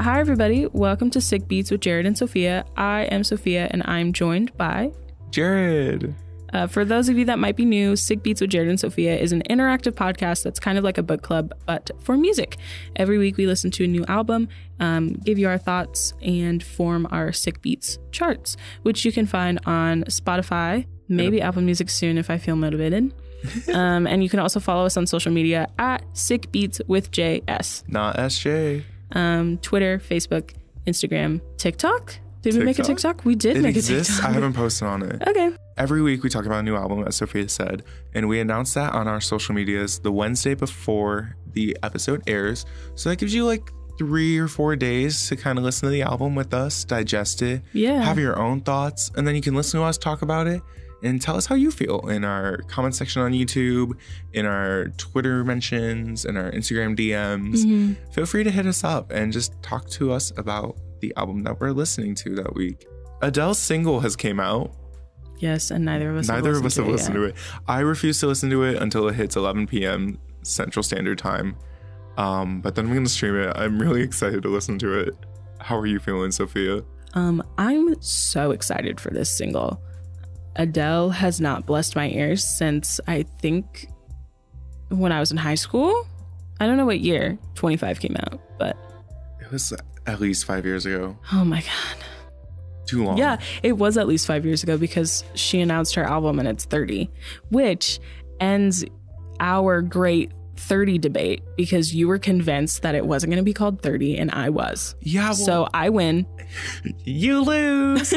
Hi, everybody. Welcome to Sick Beats with Jared and Sophia. I am Sophia, and I'm joined by Jared. For those of you that might be new, Sick Beats with Jared and Sophia is an interactive podcast that's kind of like a book club, but for music. Every week we listen to a new album, give you our thoughts, and form our Sick Beats charts, which you can find on Spotify, maybe Apple Music soon if I feel motivated. And you can also follow us on social media at Sick Beats with JS. Not SJ. Twitter, Facebook, Instagram, TikTok. Did we make a TikTok? We did make a TikTok. I haven't posted on it. Okay. Every week we talk about a new album, as Sophia said, and we announce that on our social medias the Wednesday before the episode airs. So that gives you like 3 or 4 days to kind of listen to the album with us, digest it, have your own thoughts, and then you can listen to us talk about it and tell us how you feel in our comment section on YouTube, in our Twitter mentions, in our Instagram DMs. Feel free to hit us up and just talk to us about the album that we're listening to that week. Adele's single has came out. Yes, and neither of us have listened to it. I refuse to listen to it until it hits 11 p.m. Central Standard Time. But then I'm going to stream it. I'm really excited to listen to it. How are you feeling, Sophia? I'm so excited for this single. Adele has not blessed my ears since I think when I was in high school. I don't know what year 25 came out, but it was at least 5 years ago. Oh my God. Too long. Yeah, it was at least 5 years ago because she announced her album and it's 30, which ends our great 30 debate because you were convinced that it wasn't going to be called 30 and I was. Yeah. Well, so I win. You lose.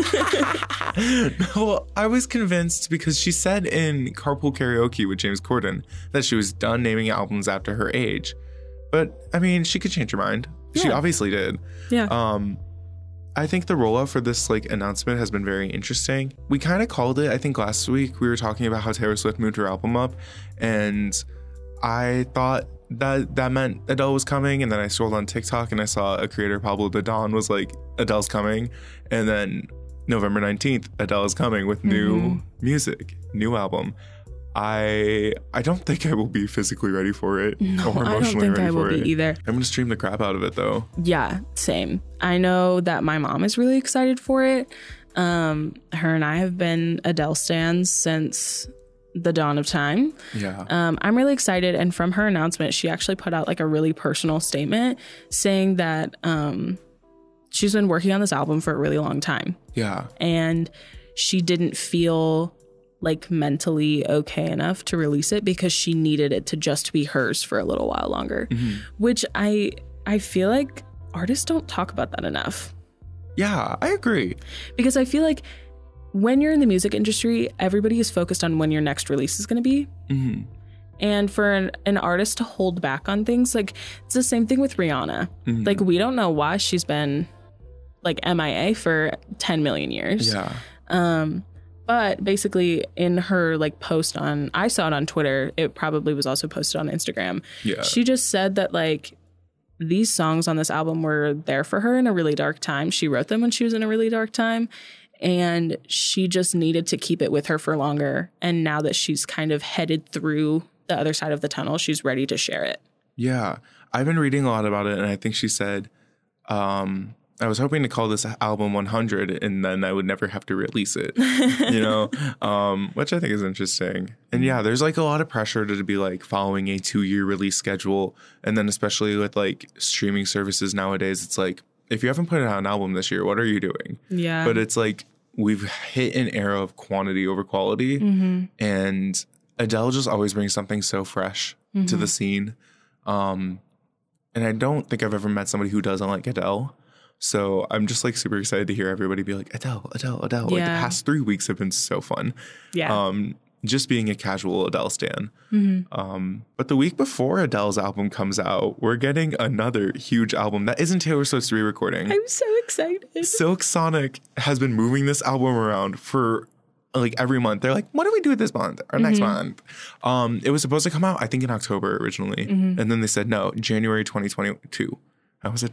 Well, I was convinced because she said in Carpool Karaoke with James Corden that she was done naming albums after her age. But I mean, she could change her mind. Yeah. She obviously did. Yeah. I think the rollout for this announcement has been very interesting. We kind of called it, I think last week we were talking about how Taylor Swift moved her album up, and I thought that meant Adele was coming, and then I scrolled on TikTok and I saw a creator, Pablo de Don, was like, Adele's coming, and then November 19th, Adele is coming with new music, new album. I don't think I will be physically ready for it or emotionally ready for it. I don't think I will be either. I'm going to stream the crap out of it though. Yeah, same. I know that my mom is really excited for it. Her and I have been Adele stans since the dawn of time. Yeah. I'm really excited. And from her announcement, she actually put out like a really personal statement saying that she's been working on this album for a really long time. Yeah. And she didn't feel like mentally okay enough to release it because she needed it to just be hers for a little while longer, which I feel like artists don't talk about that enough. Yeah, I agree. Because I feel like when you're in the music industry, everybody is focused on when your next release is going to be. And for an artist to hold back on things, like it's the same thing with Rihanna. Like we don't know why she's been like MIA for 10 million years. Yeah. But basically in her like post on, I saw it on Twitter, it probably was also posted on Instagram. Yeah. She just said that like these songs on this album were there for her in a really dark time. She wrote them when she was in a really dark time and she just needed to keep it with her for longer. And now that she's kind of headed through the other side of the tunnel, she's ready to share it. Yeah. I've been reading a lot about it and I think she said, I was hoping to call this album 100 and then I would never have to release it, you know, which I think is interesting. And yeah, there's like a lot of pressure to be like following a 2-year release schedule. And then especially with like streaming services nowadays, it's like, if you haven't put out an album this year, what are you doing? Yeah. But it's like we've hit an era of quantity over quality. And Adele just always brings something so fresh to the scene. And I don't think I've ever met somebody who doesn't like Adele. So I'm just like super excited to hear everybody be like, Adele, Adele, Adele. Yeah. Like the past 3 weeks have been so fun. Yeah. Just being a casual Adele stan. But the week before Adele's album comes out, we're getting another huge album that isn't Taylor Swift's re-recording. I'm so excited. Silk Sonic has been moving this album around for like every month. They're like, what do we do this month or next month? It was supposed to come out, I think, in October originally. And then they said, no, January 2022. I was at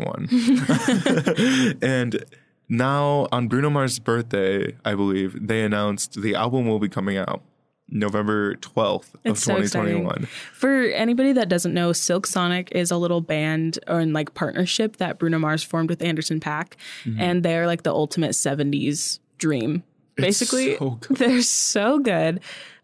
2021. And now on Bruno Mars' birthday, I believe, they announced the album will be coming out November 12th of It's so 2021. exciting. For anybody that doesn't know, Silk Sonic is a little band or in like partnership that Bruno Mars formed with Anderson .Paak, and they're like the ultimate 70s dream. Basically, It's so good. they're so good.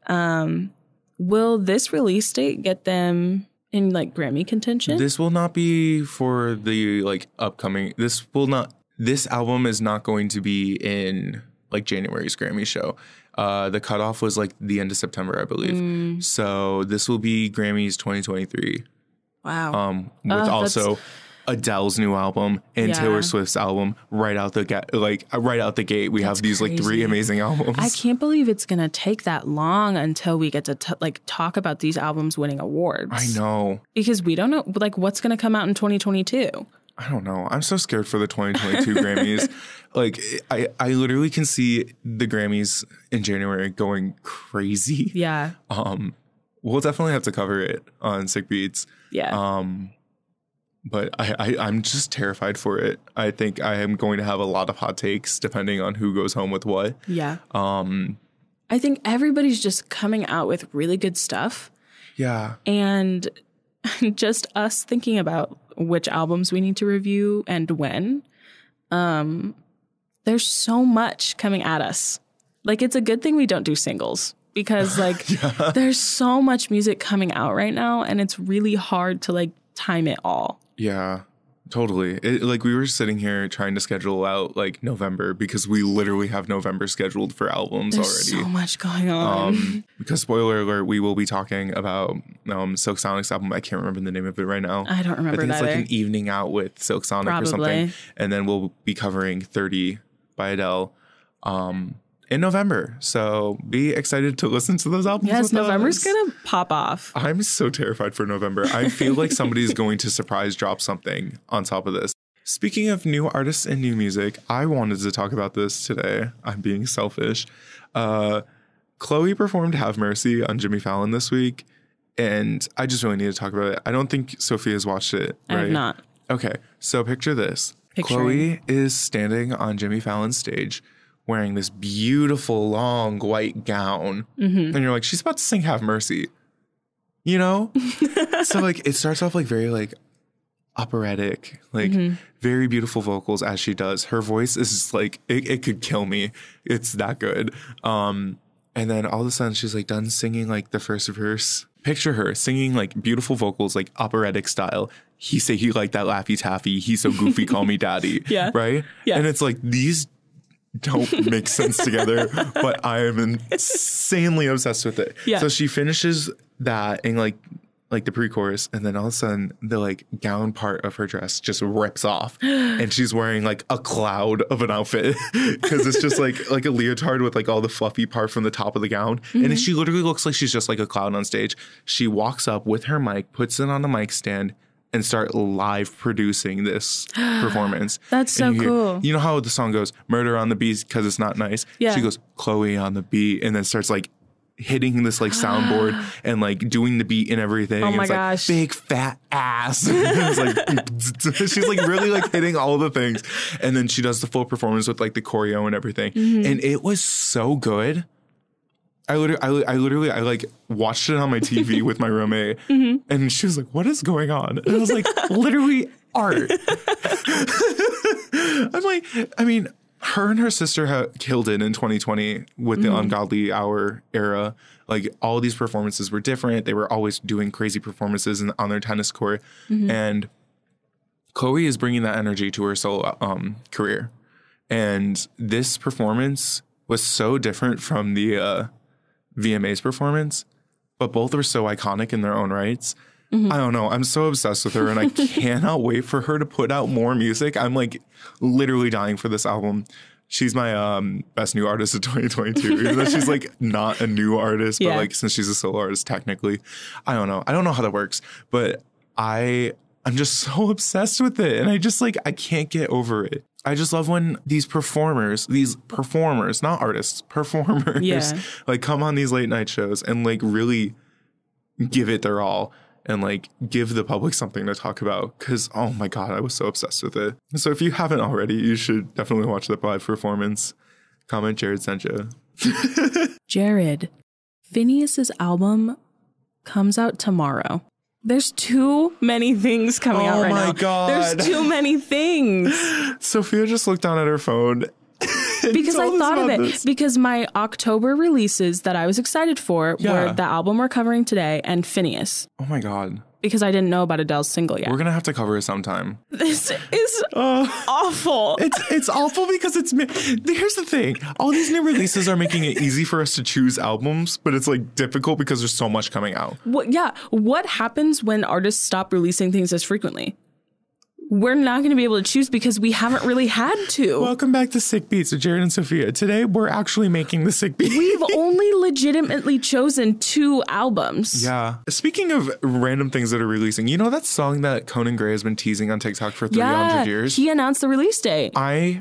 Will this release date get them in like Grammy contention? This will not be for the like upcoming. This album is not going to be in like January's Grammy show. The cutoff was like the end of September, I believe. So this will be Grammys 2023. Wow. With also Adele's new album and Yeah. Taylor Swift's album right out the gate. We have these like 3 crazy. amazing albums. I can't believe it's going to take that long until we get to talk about these albums winning awards. I know. Because we don't know like what's going to come out in 2022. I don't know. I'm so scared for the 2022 Grammys. Like, I literally can see the Grammys in January going crazy. Yeah. We'll definitely have to cover it on Sick Beats. Yeah. But I'm just terrified for it. I think I am going to have a lot of hot takes depending on who goes home with what. Yeah. I think everybody's just coming out with really good stuff. Yeah. And just us thinking about which albums we need to review and when. There's so much coming at us. Like, it's a good thing we don't do singles because like there's so much music coming out right now and it's really hard to like time it all. Yeah. Totally. Like we were sitting here trying to schedule out like November because we literally have November scheduled for albums There's already. so much going on. Because spoiler alert, we will be talking about Silk Sonic's album. I can't remember the name of it right now. I don't remember I think it's either. like an evening out with Silk Sonic or something. Probably. And then we'll be covering 30 by Adele in November. So be excited to listen to those albums. Yes, with November's us. gonna pop off. I'm so terrified for November. I feel like somebody's going to surprise drop something on top of this. Speaking of new artists and new music, I wanted to talk about this today. I'm being selfish. Chloe performed Have Mercy on Jimmy Fallon this week, and I just really need to talk about it. I don't think Sophia's watched it, right? I have not. Okay, so picture this. Picturing. Chloe is standing on Jimmy Fallon's stage wearing this beautiful long white gown. And you're like, she's about to sing Have Mercy. You know? So like it starts off like very like operatic, like very beautiful vocals as she does. Her voice is just like it could kill me. It's that good. And then all of a sudden she's like done singing like the first verse. Picture her singing like beautiful vocals, like operatic style. He say he like that Laffy Taffy. He's so goofy, call me daddy. Yeah. Right? Yeah. And it's like these don't make sense together, but I am insanely obsessed with it. Yeah. So she finishes that in like the pre-chorus, and then all of a sudden the like gown part of her dress just rips off and she's wearing like a cloud of an outfit because it's just like a leotard with like all the fluffy part from the top of the gown. And she literally looks like she's just like a cloud on stage. She walks up with her mic, puts it on the mic stand, and start live producing this performance. That's so And you hear- cool. You know how the song goes, murder on the beat because it's not nice? Yeah. She goes, Chloe on the beat, and then starts like hitting this like soundboard and like doing the beat and everything. Oh my It's gosh. like big fat ass. It's like she's like really like hitting all the things. And then she does the full performance with like the choreo and everything. And it was so good. I literally like watched it on my TV with my roommate, and she was like, "What is going on?" And I was like, "Literally art." I'm like, I mean, her and her sister killed it in 2020 with the Ungodly Hour era. Like all these performances were different. They were always doing crazy performances on their tennis court, and Chloe is bringing that energy to her solo career. And this performance was so different from the VMA's performance, but both are so iconic in their own rights. I don't know. I'm so obsessed with her, and I cannot wait for her to put out more music. I'm like literally dying for this album. She's my best new artist of 2022. Even though she's like not a new artist, but like since she's a solo artist, technically, I don't know. I don't know how that works, but I'm just so obsessed with it, and I just like I can't get over it. I just love when these performers, not artists, performers, like come on these late night shows and like really give it their all and like give the public something to talk about. Cause oh my God, I was so obsessed with it. So if you haven't already, you should definitely watch the live performance. Comment Jared sent you. Jared, Phineas's album comes out tomorrow. There's too many things coming out right now. Oh my God. There's too many things. Sophia just looked down at her phone. Because I thought of it. Because my October releases that I was excited for were the album we're covering today and Phineas. Oh my God. Because I didn't know about Adele's single yet. We're going to have to cover it sometime. This is awful. It's awful because here's the thing. All these new releases are making it easy for us to choose albums, but it's like difficult because there's so much coming out. What happens when artists stop releasing things as frequently? We're not going to be able to choose because we haven't really had to. Welcome back to Sick Beats with Jared and Sophia. Today, we're actually making the Sick Beats. We've only legitimately chosen 2 albums. Yeah. Speaking of random things that are releasing, you know that song that Conan Gray has been teasing on TikTok for 300 years? He announced the release date.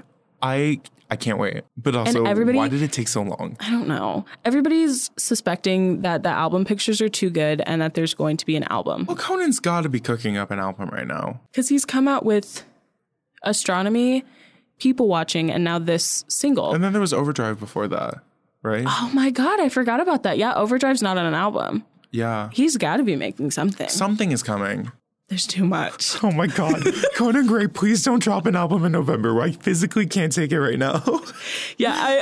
I can't wait. But also, why did it take so long? I don't know. Everybody's suspecting that the album pictures are too good and that there's going to be an album. Well, Conan's got to be cooking up an album right now. Because he's come out with Astronomy, People Watching, and now this single. And then there was Overdrive before that, right? Oh my God, I forgot about that. Yeah, Overdrive's not on an album. Yeah. He's got to be making something. Something is coming. There's too much. Oh my God. Conan Gray, please don't drop an album in November. I physically can't take it right now. Yeah.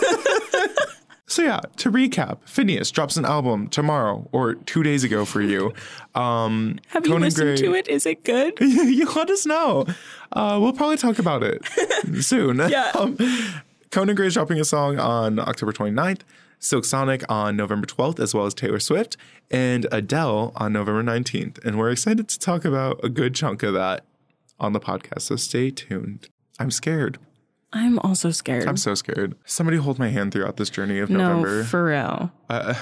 So yeah, to recap, Phineas drops an album tomorrow or 2 days ago for you. Have you listened to it? Is it good? You let us know. We'll probably talk about it soon. Yeah. Conan Gray's dropping a song on October 29th. Silk Sonic on November 12th, as well as Taylor Swift, and Adele on November 19th. And we're excited to talk about a good chunk of that on the podcast, so stay tuned. I'm scared. I'm also scared. I'm so scared. Somebody hold my hand throughout this journey of November. No, for real.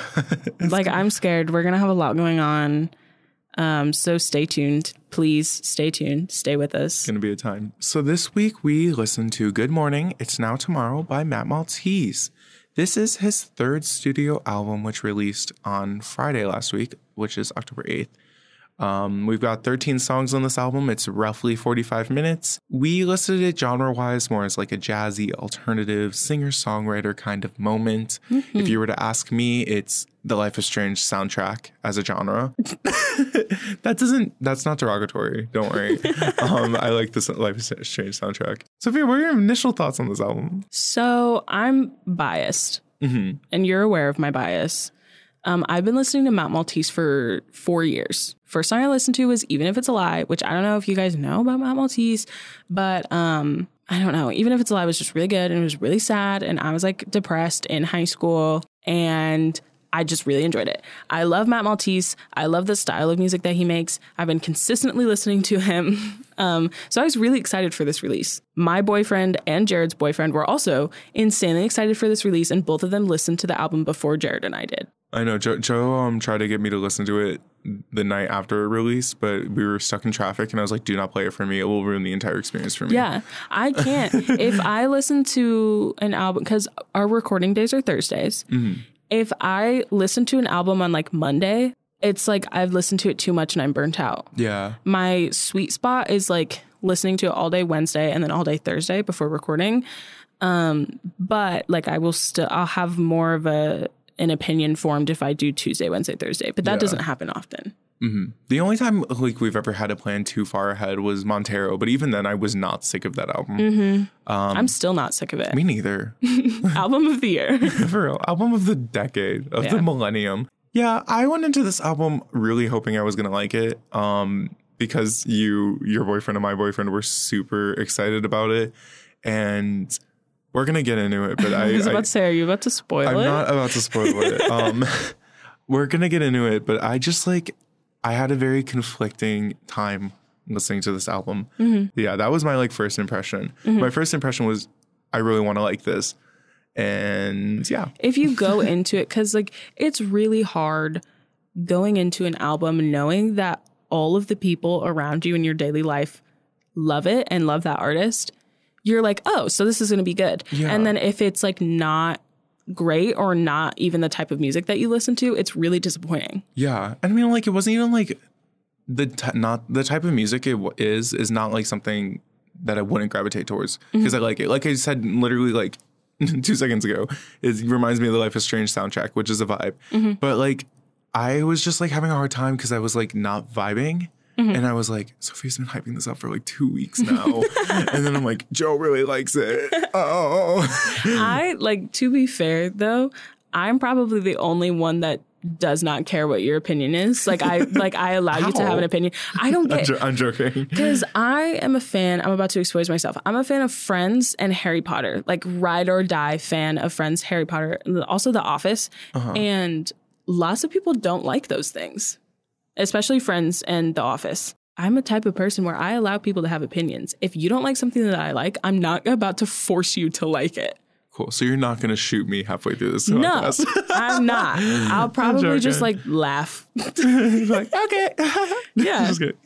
I'm scared. We're going to have a lot going on. So stay tuned. Please stay tuned. Stay with us. It's going to be a time. So this week we listened to Good Morning, It's Now Tomorrow by Matt Maltese. This is his 3rd studio album, which released on Friday last week, which is October 8th. We've got 13 songs on this album. It's roughly 45 minutes. We listed it genre-wise more as like a jazzy, alternative, singer-songwriter kind of moment. Mm-hmm. If you were to ask me, it's the Life is Strange soundtrack as a genre. That's not derogatory. Don't worry. I like this Life is Strange soundtrack. Sophia, what are your initial thoughts on this album? So I'm biased, and you're aware of my bias. I've been listening to Matt Maltese for 4 years. First song I listened to was Even If It's a Lie, which I don't know if you guys know about Matt Maltese, but I don't know. Even If It's a Lie was just really good, and it was really sad, and I was like depressed in high school, and I just really enjoyed it. I love Matt Maltese. I love the style of music that he makes. I've been consistently listening to him. So I was really excited for this release. My boyfriend and Jared's boyfriend were also insanely excited for this release, and both of them listened to the album before Jared and I did. I know Joe tried to get me to listen to it the night after it released, but we were stuck in traffic and I was like, do not play it for me. It will ruin the entire experience for me. Yeah, I can't. If I listen to an album, because our recording days are Thursdays, if I listen to an album on like Monday, it's like I've listened to it too much and I'm burnt out. Yeah. My sweet spot is like listening to it all day Wednesday and then all day Thursday before recording. But like I'll have more of an opinion formed if I do Tuesday, Wednesday, Thursday, but that doesn't happen often. Mm-hmm. The only time like we've ever had to plan too far ahead was Montero, but even then I was not sick of that album. Mm-hmm. I'm still not sick of it. Me neither. Album of the year. For real. Album of the decade, of the millennium. Yeah, I went into this album really hoping I was going to like it because your boyfriend and my boyfriend were super excited about it, and we're going to get into it. But I was about to say, are you about to spoil it? I'm not about to spoil it. We're going to get into it, but I had a very conflicting time listening to this album. Mm-hmm. Yeah, that was my first impression. Mm-hmm. My first impression was I really want to like this. And yeah. If you go into it, because it's really hard going into an album knowing that all of the people around you in your daily life love it and love that artist. You're like, oh, so this is going to be good. Yeah. And then if it's not great or not even the type of music that you listen to, it's really disappointing. Yeah. I mean, it wasn't even not the type of music it is not something that I wouldn't gravitate towards because I like it. Like I said, literally 2 seconds ago. It reminds me of the Life is Strange soundtrack, which is a vibe. But like, I was just like having a hard time because I was like not vibing. And I was like, Sophia's been hyping this up for like 2 weeks now. And then I'm like, Joe really likes it. Oh. I like, to be fair though, I'm probably the only one that does not care what your opinion is. Like I allow you to have an opinion. I don't get. I'm joking. Because I am a fan. I'm about to expose myself. I'm a fan of Friends and Harry Potter. Like ride or die fan of Friends, Harry Potter, also The Office. And lots of people don't like those things, especially Friends and The Office. I'm a type of person where I allow people to have opinions. If you don't like something that I like, I'm not about to force you to like it. Cool. So you're not going to shoot me halfway through this podcast? No, I'm not. I'll probably just like laugh. Like, okay. Yeah. Just kidding.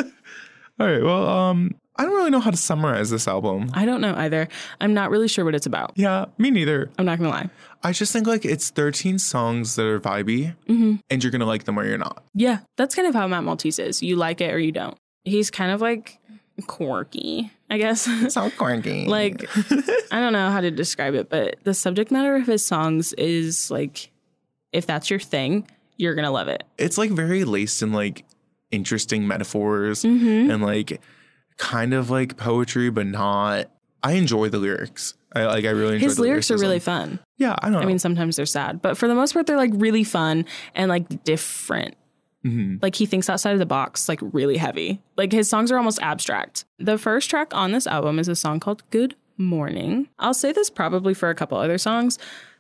All right. Well, I don't really know how to summarize this album. I don't know either. I'm not really sure what it's about. Yeah, me neither. I'm not going to lie. I just think like it's 13 songs that are vibey and you're going to like them or you're not. Yeah, that's kind of how Matt Maltese is. You like it or you don't. He's kind of like quirky, I guess. So quirky. Like, I don't know how to describe it, but the subject matter of his songs is like, if that's your thing, you're going to love it. It's like very laced in like interesting metaphors and like kind of like poetry, but not. I enjoy the lyrics. I really enjoy his lyrics are really fun. Yeah, I don't know. I mean, sometimes they're sad, but for the most part, they're like really fun and like different. Like he thinks outside of the box, like really heavy. Like his songs are almost abstract. The first track on this album is a song called Good Morning. I'll say this probably for a couple other songs,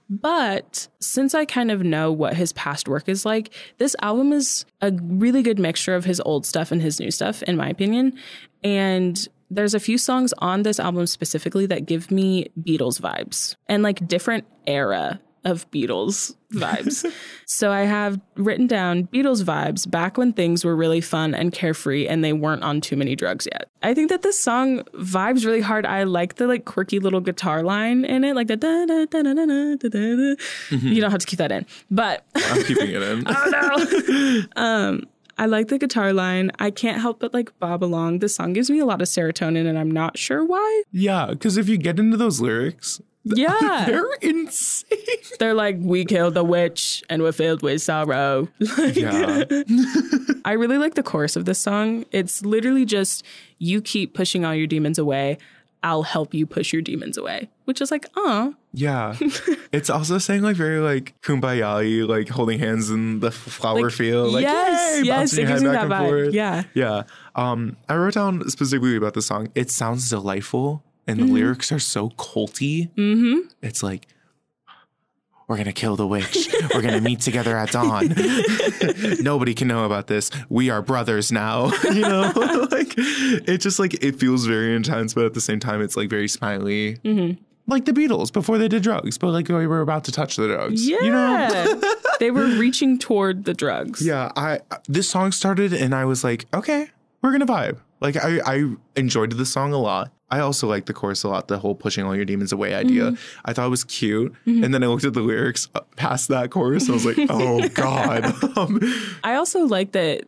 but since I kind of know what his past work is like, this album is a really good mixture of his old stuff and his new stuff, in my opinion. And there's a few songs on this album specifically that give me Beatles vibes and like different era of Beatles vibes. So I have written down Beatles vibes back when things were really fun and carefree and they weren't on too many drugs yet. I think that this song vibes really hard. I like the like quirky little guitar line in it, like the da da da da da da da da. You don't have to keep that in, but I'm keeping it in. Oh no. I like the guitar line. I can't help but like bob along. This song gives me a lot of serotonin and I'm not sure why. Yeah, because if you get into those lyrics, they're insane. They're like, we killed the witch and we're filled with sorrow. Yeah. I really like the chorus of this song. It's literally just, you keep pushing all your demons away. I'll help you push your demons away. Which is like, aw. Yeah. It's also saying like very like kumbaya, like holding hands in the flower like, field. Like, yes, yes, it gives me that vibe. Forth. Yeah. Yeah. I wrote down specifically about the song. It sounds delightful. And the lyrics are so culty. It's like, we're going to kill the witch. We're going to meet together at dawn. Nobody can know about this. We are brothers now. You know, like it just like, it feels very intense, but at the same time, it's like very smiley. Like the Beatles before they did drugs, but like we were about to touch the drugs. Yeah. You know? They were reaching toward the drugs. Yeah. This song started and I was like, okay, we're going to vibe. Like I enjoyed the song a lot. I also like the chorus a lot, the whole pushing all your demons away idea. I thought it was cute. And then I looked at the lyrics past that chorus and I was like, oh, God. I also like that.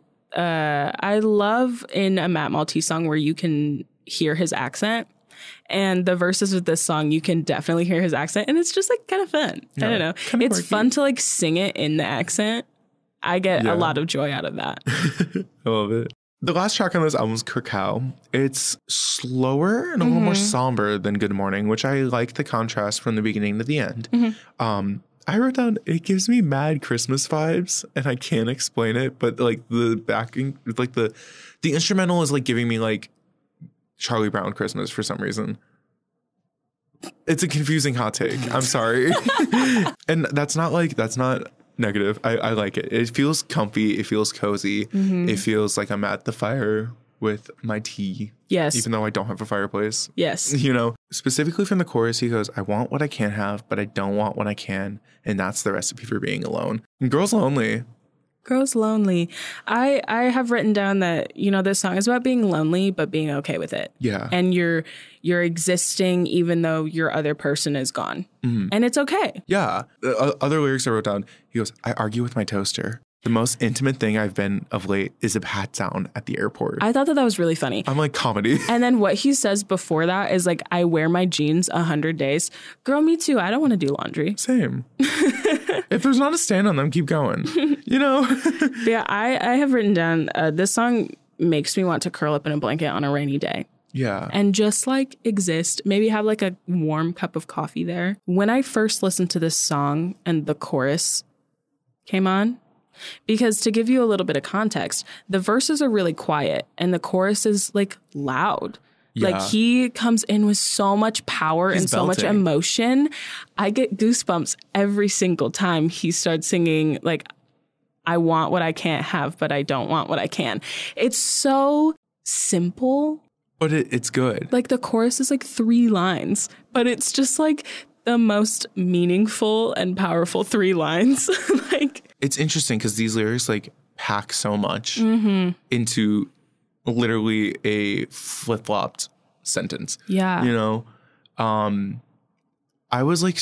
I love in a Matt Maltese song where you can hear his accent. And the verses of this song, you can definitely hear his accent. And it's just like kind of fun. Yeah, I don't know. It's fun to like sing it in the accent. I get a lot of joy out of that. I love it. The last track on this album is Cacao. It's slower and a little more somber than Good Morning, which I like the contrast from the beginning to the end. I wrote down, it gives me mad Christmas vibes, and I can't explain it, but like the backing, like the instrumental is like giving me like Charlie Brown Christmas for some reason. It's a confusing hot take. I'm sorry. And that's not negative. I like it. It feels comfy. It feels cozy. It feels like I'm at the fire with my tea. Yes. Even though I don't have a fireplace. Yes. You know, specifically from the chorus, he goes, I want what I can't have, but I don't want what I can. And that's the recipe for being alone. And Girls Lonely. Girls Lonely. I have written down that, you know, this song is about being lonely, but being okay with it. Yeah. And you're existing even though your other person is gone. And it's okay. Yeah. Other lyrics I wrote down, he goes, I argue with my toaster. The most intimate thing I've been of late is a pat down at the airport. I thought that was really funny. I'm like, comedy. And then what he says before that is like, I wear my jeans 100 days. Girl, me too. I don't want to do laundry. Same. If there's not a stand on them, keep going. You know? Yeah, I have written down, this song makes me want to curl up in a blanket on a rainy day. Yeah. And just like exist, maybe have like a warm cup of coffee there. When I first listened to this song and the chorus came on, because to give you a little bit of context, the verses are really quiet and the chorus is like loud. Yeah. Like he comes in with so much power and so much emotion. I get goosebumps every single time he starts singing like, I want what I can't have, but I don't want what I can. It's so simple. But it's good. Like the chorus is like 3 lines, but it's just like the most meaningful and powerful 3 lines. Like it's interesting because these lyrics like pack so much into literally a flip-flopped sentence. Yeah. You know, I was like,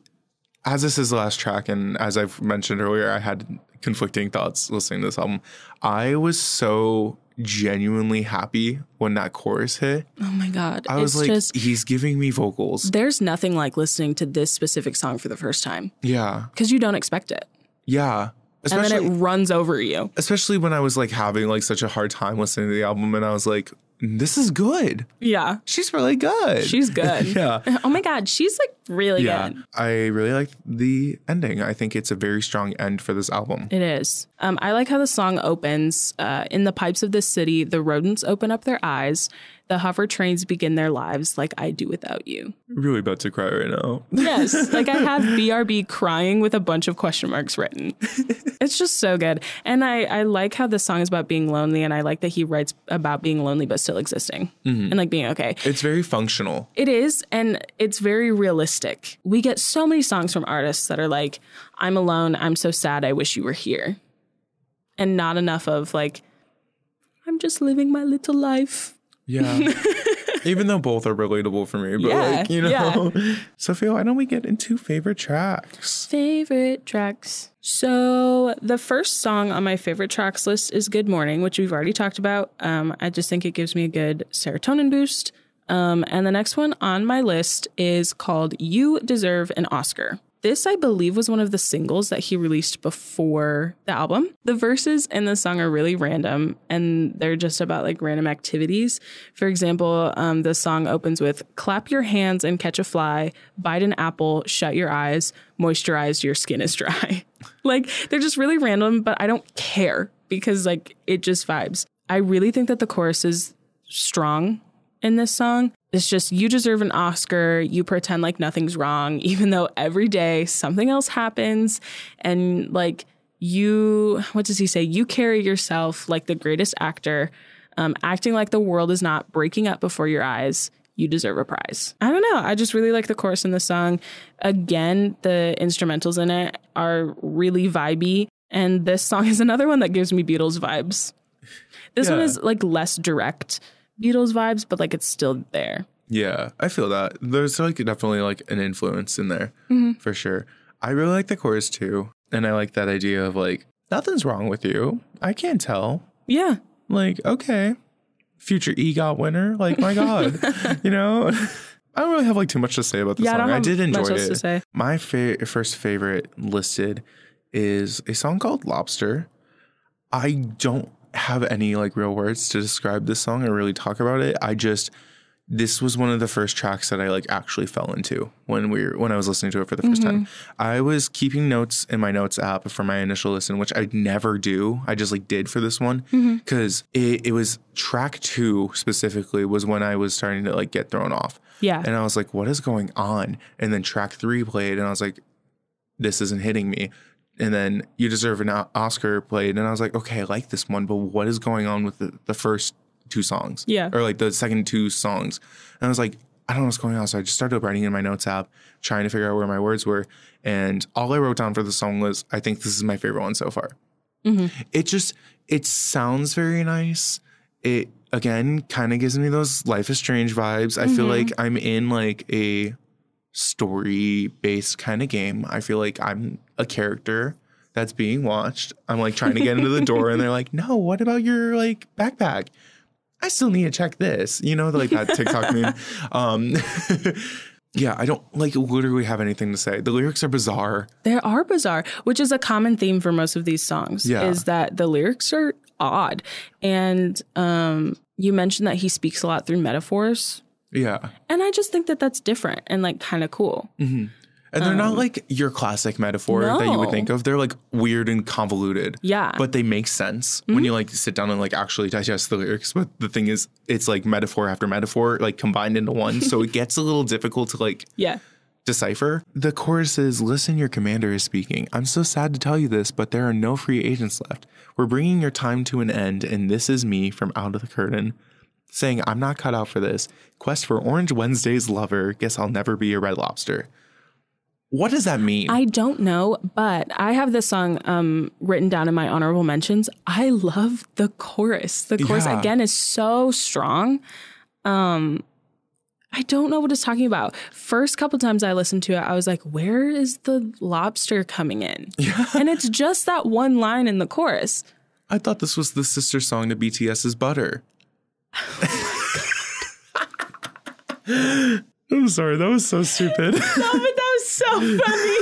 as this is the last track, and as I've mentioned earlier, I had conflicting thoughts listening to this album. I was so genuinely happy when that chorus hit. Oh my God. I was like, he's giving me vocals. There's nothing like listening to this specific song for the first time. Yeah. Because you don't expect it. Yeah. And then it runs over you. Especially when I was like having like such a hard time listening to the album and I was like, this is good. Yeah. She's really good. She's good. Yeah. Oh my God. She's like really good. I really like the ending. I think it's a very strong end for this album. It is. I like how the song opens. In the pipes of this city, the rodents open up their eyes. The hover trains begin their lives like I do without you. Really about to cry right now. Yes. Like I have BRB crying with a bunch of question marks written. It's just so good. And I like how the song is about being lonely. And I like that he writes about being lonely but still existing and like being okay. It's very functional. It is. And it's very realistic. We get so many songs from artists that are like, I'm alone. I'm so sad. I wish you were here. And not enough of like, I'm just living my little life. Yeah. Even though both are relatable for me, but like, you know. Yeah. Sophia, why don't we get into favorite tracks? Favorite tracks. So the first song on my favorite tracks list is Good Morning, which we've already talked about. I just think it gives me a good serotonin boost. And the next one on my list is called You Deserve an Oscar. This, I believe, was one of the singles that he released before the album. The verses in the song are really random, and they're just about like random activities. For example, the song opens with clap your hands and catch a fly, bite an apple, shut your eyes, moisturize, your skin is dry. Like, they're just really random, but I don't care because like it just vibes. I really think that the chorus is strong in this song. It's just, you deserve an Oscar. You pretend like nothing's wrong, even though every day something else happens. And like you, what does he say? You carry yourself like the greatest actor, acting like the world is not breaking up before your eyes. You deserve a prize. I don't know. I just really like the chorus in the song. Again, the instrumentals in it are really vibey. And this song is another one that gives me Beatles vibes. This one is like less direct Beatles vibes, but like it's still there. Yeah, I feel that. There's like definitely like an influence in there for sure. I really like the chorus too. And I like that idea of like, nothing's wrong with you. I can't tell. Yeah. Like, okay. Future EGOT winner. Like, my God. You know? I don't really have like too much to say about the song. I did enjoy it. To say. My first favorite listed is a song called Lobster. I don't have any like real words to describe this song or really talk about it. This was one of the first tracks that I like actually fell into when I was listening to it for the first time. I was keeping notes in my notes app for my initial listen, which I never do. I just like did for this one because it was track 2 specifically was when I was starting to like get thrown off. Yeah. And I was like, what is going on? And then track 3 played and I was like, this isn't hitting me. And then You Deserve an Oscar played. And I was like, okay, I like this one, but what is going on with the first 2 songs? Yeah. Or like the second 2 songs. And I was like, I don't know what's going on. So I just started writing in my notes app, trying to figure out where my words were. And all I wrote down for the song was, I think this is my favorite one so far. It sounds very nice. It, again, kind of gives me those Life is Strange vibes. I feel like I'm in like a story-based kind of game. I feel like I'm a character that's being watched. I'm like trying to get into the door and they're like, no, what about your like backpack? I still need to check this. You know, like that TikTok meme. Yeah, I don't like literally have anything to say. The lyrics are bizarre. They are bizarre, which is a common theme for most of these songs, is that the lyrics are odd. And you mentioned that he speaks a lot through metaphors. Yeah. And I just think that that's different and like kind of cool. Mm-hmm. And they're not like your classic metaphor that you would think of. They're like weird and convoluted. Yeah. But they make sense when you like sit down and like actually digest the lyrics. But the thing is, it's like metaphor after metaphor, like combined into one. So it gets a little difficult to like decipher. The chorus is, listen, your commander is speaking. I'm so sad to tell you this, but there are no free agents left. We're bringing your time to an end. And this is me from Out of the Curtain saying, I'm not cut out for this. Quest for Orange Wednesday's lover. Guess I'll never be a Red Lobster. What does that mean? I don't know, but I have this song written down in my honorable mentions. I love the chorus. The chorus, again, is so strong. I don't know what it's talking about. First couple times I listened to it, I was like, where is the lobster coming in? Yeah. And it's just that one line in the chorus. I thought this was the sister song to BTS's Butter. I'm sorry, that was so stupid. No, but that was so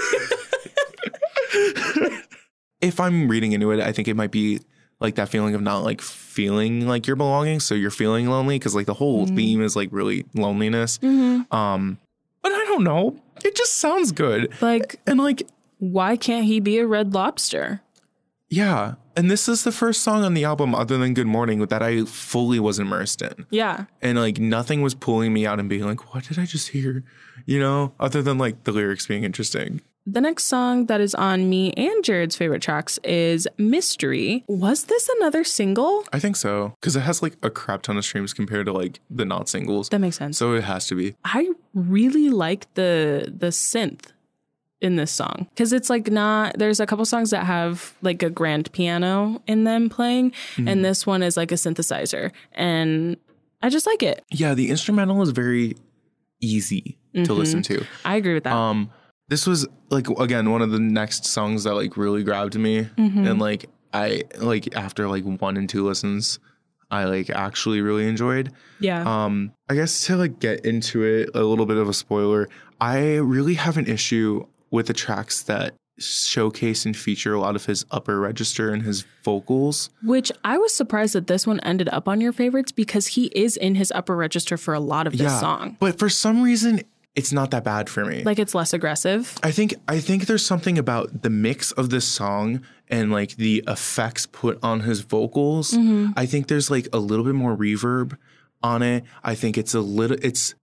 funny. If I'm reading into it, I think it might be like that feeling of not like feeling like you're belonging. So you're feeling lonely because like the whole theme is like really loneliness. But I don't know. It just sounds good. Like, and like, why can't he be a Red Lobster? Yeah. And this is the first song on the album other than Good Morning that I fully was immersed in. Yeah. And like nothing was pulling me out and being like, what did I just hear? You know, other than like the lyrics being interesting. The next song that is on me and Jared's favorite tracks is Mystery. Was this another single? I think so. Because it has like a crap ton of streams compared to like the not singles. That makes sense. So it has to be. I really like the synth in this song because it's like not, there's a couple songs that have like a grand piano in them playing, and this one is like a synthesizer, and I just like it. Yeah, the instrumental is very easy to listen to. I agree with that. This was like, again, one of the next songs that like really grabbed me, and like I like after like 1 and 2 listens, I like actually really enjoyed. Yeah. I guess to like get into it, a little bit of a spoiler, I really have an issue with the tracks that showcase and feature a lot of his upper register and his vocals. Which I was surprised that this one ended up on your favorites because he is in his upper register for a lot of this song. But for some reason, it's not that bad for me. Like it's less aggressive. I think there's something about the mix of this song and like the effects put on his vocals. I think there's like a little bit more reverb on it. I think it's a little,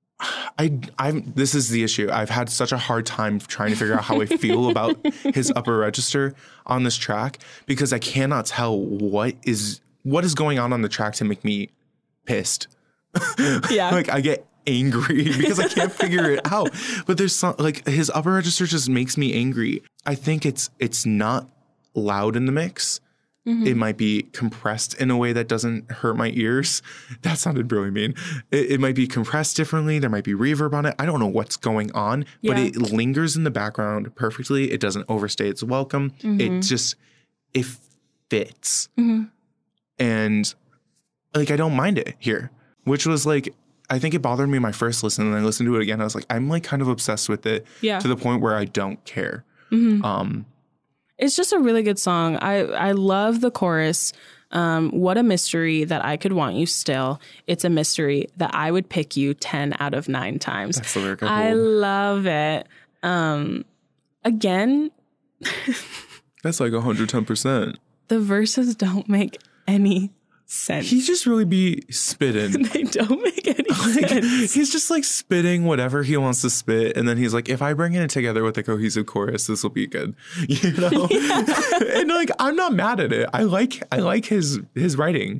this is the issue. I've had such a hard time trying to figure out how I feel about his upper register on this track because I cannot tell what is going on the track to make me pissed. Yeah. Like I get angry because I can't figure it out. But there's some, like his upper register just makes me angry. I think it's not loud in the mix. It might be compressed in a way that doesn't hurt my ears. That sounded really mean. It might be compressed differently. There might be reverb on it. I don't know what's going on, but it lingers in the background perfectly. It doesn't overstay its welcome. It fits. And like, I don't mind it here, which was like, I think it bothered me my first listen, and I listened to it again. I was like, I'm like kind of obsessed with it to the point where I don't care. It's just a really good song. I love the chorus. What a mystery that I could want you still. It's a mystery that I would pick you 10 out of 9 times. That's the lyric I love it. Again, that's like 110%. The verses don't make any sense. He just really be spitting. They don't make any sense. He's just like spitting whatever he wants to spit, and then he's like, if I bring it together with a cohesive chorus, this will be good. You know? And like, I'm not mad at it. I like his writing.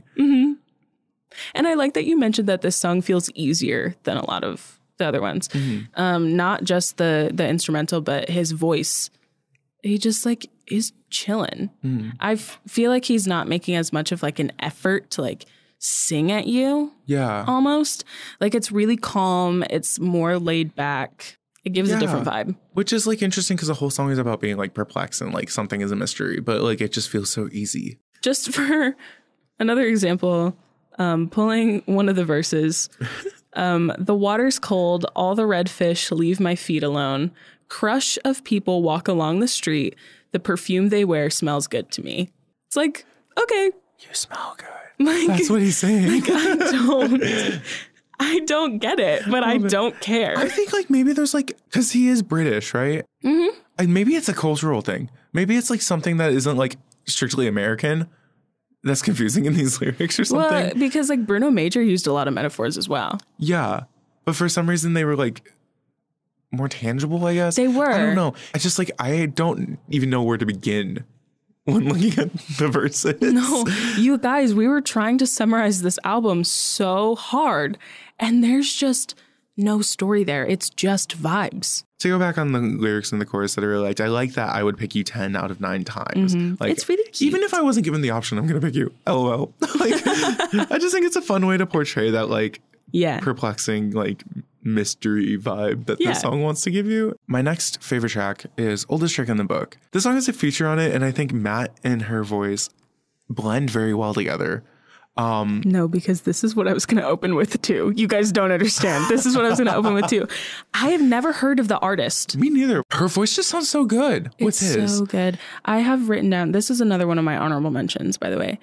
And I like that you mentioned that this song feels easier than a lot of the other ones. Not just the instrumental, but his voice. He just like is chilling. I feel like he's not making as much of like an effort to like sing at you. Yeah. Almost. Like it's really calm. It's more laid back. It gives a different vibe. Which is like interesting because the whole song is about being like perplexed and like something is a mystery, but like it just feels so easy. Just for another example, pulling one of the verses, the water's cold, all the red fish leave my feet alone. Crush of people walk along the street. The perfume they wear smells good to me. It's like, okay. You smell good. Like, that's what he's saying. Like, I don't get it, but I don't care. I think like maybe there's like, because he is British, right? Mm-hmm. And maybe it's a cultural thing. Maybe it's like something that isn't like strictly American that's confusing in these lyrics or something. Well, because like Bruno Major used a lot of metaphors as well. Yeah. But for some reason they were like more tangible, I guess. They were. I don't know. I just like, I don't even know where to begin when looking at the verses. No, you guys, we were trying to summarize this album so hard, and there's just no story there. It's just vibes. To go back on the lyrics in the chorus that I really liked, I like that I would pick you 10 out of 9 times. Mm-hmm. Like, it's really cute. Even if I wasn't given the option, I'm going to pick you. LOL. Like, I just think it's a fun way to portray that, like, perplexing, like, mystery vibe that the song wants to give you. My next favorite track is Oldest Trick in the Book. This song has a feature on it, and I think Matt and her voice blend very well together. No, because this is what I was going to open with too. You guys don't understand. This is what I was going to open with too. I have never heard of the artist. Me neither. Her voice just sounds so good. What's his? It's so good. I have written down, this is another one of my honorable mentions, by the way.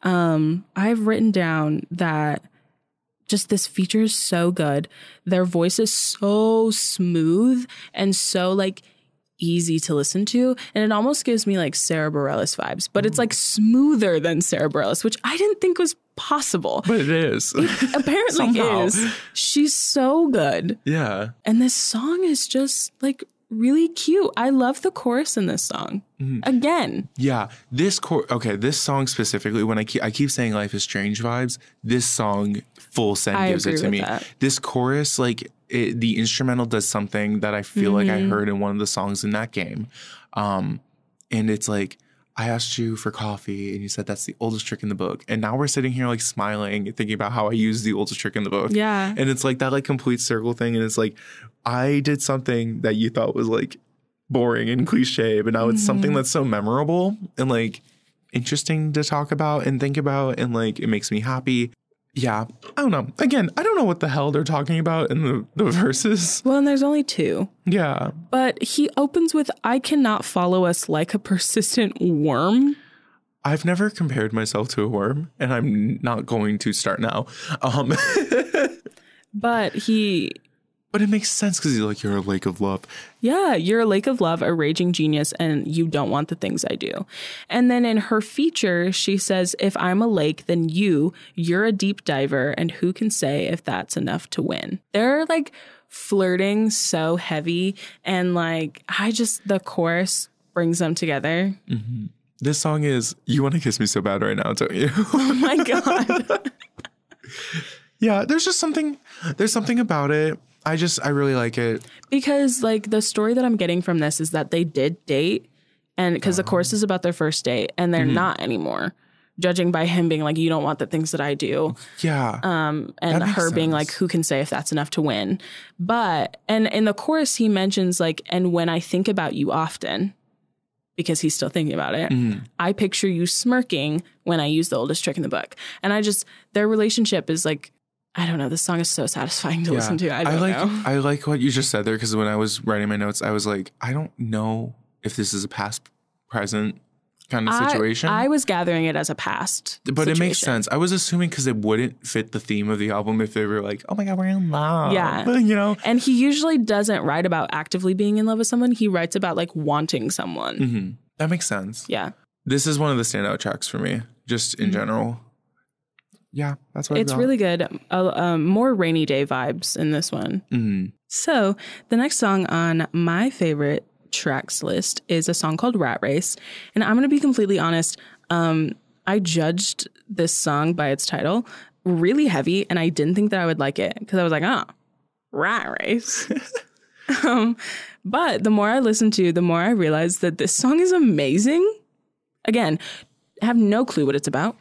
I've written down that just this feature is so good. Their voice is so smooth and so like easy to listen to, and it almost gives me like Sarah Bareilles vibes, but it's like smoother than Sarah Bareilles, which I didn't think was possible. But it is. It apparently is. She's so good. Yeah. And this song is just like really cute. I love the chorus in this song. Again. Yeah. This song specifically, when I keep saying Life is Strange vibes, this song full send gives it to me. That. This chorus, like the instrumental does something that I feel like I heard in one of the songs in that game. And it's like, I asked you for coffee and you said that's the oldest trick in the book. And now we're sitting here like smiling, thinking about how I used the oldest trick in the book. Yeah. And it's like that like complete circle thing. And it's like, I did something that you thought was like boring and cliche, but now it's something that's so memorable and like interesting to talk about and think about. And like, it makes me happy. Yeah, I don't know. Again, I don't know what the hell they're talking about in the verses. Well, and there's only 2. Yeah. But he opens with, I cannot follow us like a persistent worm. I've never compared myself to a worm, and I'm not going to start now. But it makes sense because he's like, you're a lake of love. Yeah, you're a lake of love, a raging genius, and you don't want the things I do. And then in her feature, she says, if I'm a lake, then you're a deep diver, and who can say if that's enough to win? They're like flirting so heavy, and like, the chorus brings them together. Mm-hmm. This song is, you want to kiss me so bad right now, don't you? Oh my God. Yeah, there's something about it. I really like it. Because like the story that I'm getting from this is that they did date, and because the chorus is about their first date, and they're not anymore, judging by him being like, you don't want the things that I do. Yeah. And her being like, who can say if that's enough to win? But, and in the chorus, he mentions like, and when I think about you often, because he's still thinking about it, I picture you smirking when I use the oldest trick in the book. And their relationship is like, I don't know. This song is so satisfying to listen to. I don't know. I like what you just said there, because when I was writing my notes, I was like, I don't know if this is a past, present kind of situation. I was gathering it as a past But situation. It makes sense. I was assuming because it wouldn't fit the theme of the album if they were like, oh my God, we're in love. Yeah. You know? And he usually doesn't write about actively being in love with someone. He writes about like wanting someone. Mm-hmm. That makes sense. Yeah. This is one of the standout tracks for me, just in general. Yeah, that's what it's really good. More rainy day vibes in this one. Mm-hmm. So the next song on my favorite tracks list is a song called Rat Race. And I'm going to be completely honest. I judged this song by its title really heavy, and I didn't think that I would like it because I was like, Rat Race. But the more I listened to, the more I realized that this song is amazing. Again, I have no clue what it's about.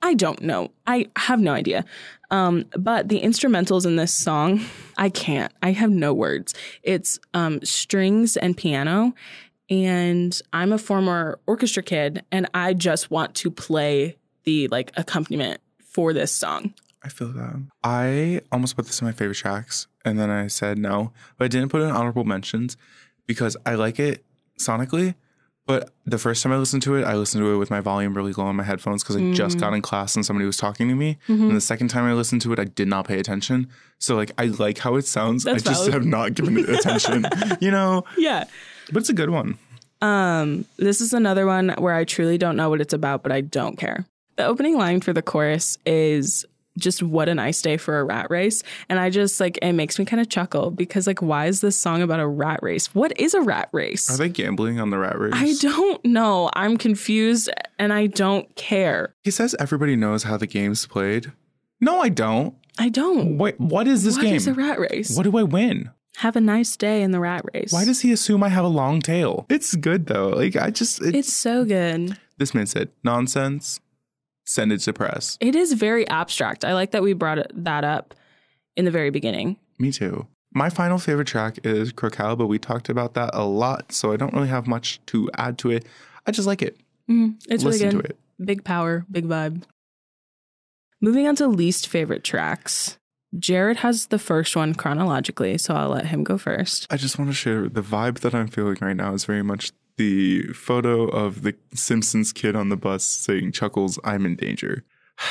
I don't know. I have no idea. But the instrumentals in this song, I can't. I have no words. It's strings and piano. And I'm a former orchestra kid, and I just want to play the like accompaniment for this song. I feel that. I almost put this in my favorite tracks, and then I said no. But I didn't put it in honorable mentions because I like it sonically. But the first time I listened to it with my volume really low on my headphones because I just got in class and somebody was talking to me. And the second time I listened to it, I did not pay attention. So like, I like how it sounds. That's I just valid. have not given it attention, you know? Yeah. But it's a good one. This is another one where I truly don't know what it's about, but I don't care. The opening line for the chorus is just what a nice day for a rat race. And I just like, it makes me kind of chuckle because like, why is this song about a rat race? What is a rat race? Are they gambling on the rat race? I don't know. I'm confused and I don't care. He says everybody knows how the game's played. No, I don't. I don't. Wait, what is this game? What is a rat race? What do I win? Have a nice day in the rat race. Why does he assume I have a long tail? It's good though. Like It's so good. This man said nonsense. Send it to press. It is very abstract. I like that we brought that up in the very beginning. Me too. My final favorite track is Crocal, but we talked about that a lot, so I don't really have much to add to it. I just like it. It's Listen really good. to it. Big power, big vibe. Moving on to least favorite tracks. Jared has the first one chronologically, so I'll let him go first. I just want to share the vibe that I'm feeling right now is very much the photo of the Simpsons kid on the bus saying, Chuckles, I'm in danger.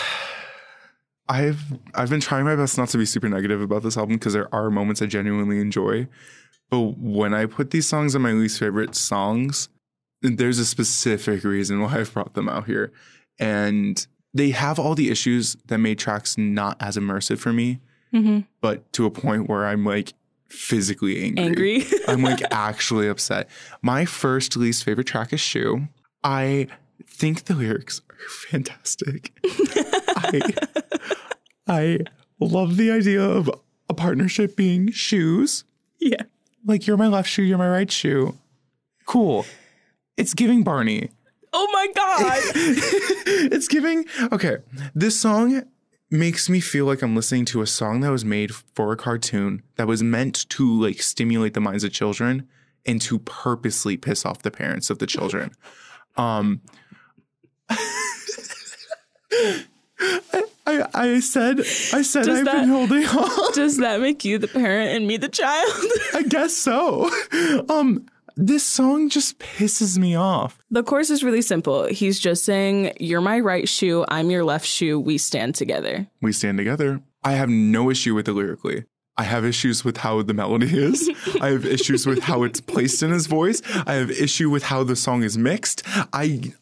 I've been trying my best not to be super negative about this album because there are moments I genuinely enjoy. But when I put these songs on my least favorite songs, there's a specific reason why I've brought them out here. And they have all the issues that made tracks not as immersive for me, but to a point where I'm like physically angry. I'm like actually upset. My first least favorite track is Shoe. I think the lyrics are fantastic. I love the idea of a partnership being shoes. Yeah. Like, you're my left shoe, you're my right shoe. Cool. It's giving Barney. Oh my God. It's giving. Okay. This song makes me feel like I'm listening to a song that was made for a cartoon that was meant to like stimulate the minds of children and to purposely piss off the parents of the children. I said I've been holding on. Does that make you the parent and me the child? I guess so. This song just pisses me off. The chorus is really simple. He's just saying, you're my right shoe, I'm your left shoe, we stand together. We stand together. I have no issue with it lyrically. I have issues with how the melody is. I have issues with how it's placed in his voice. I have issue with how the song is mixed. I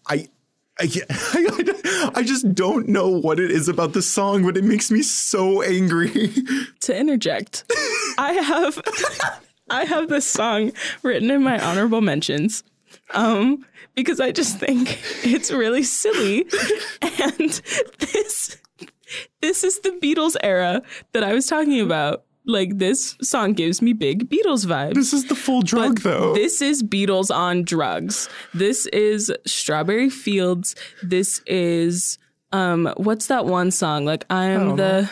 just don't know what it is about the song, but it makes me so angry. To interject, I have this song written in my honorable mentions because I just think it's really silly. And this is the Beatles era that I was talking about. Like, this song gives me big Beatles vibes. This is the full drug, though. This is Beatles on drugs. This is Strawberry Fields. This is what's that one song? Like, I am the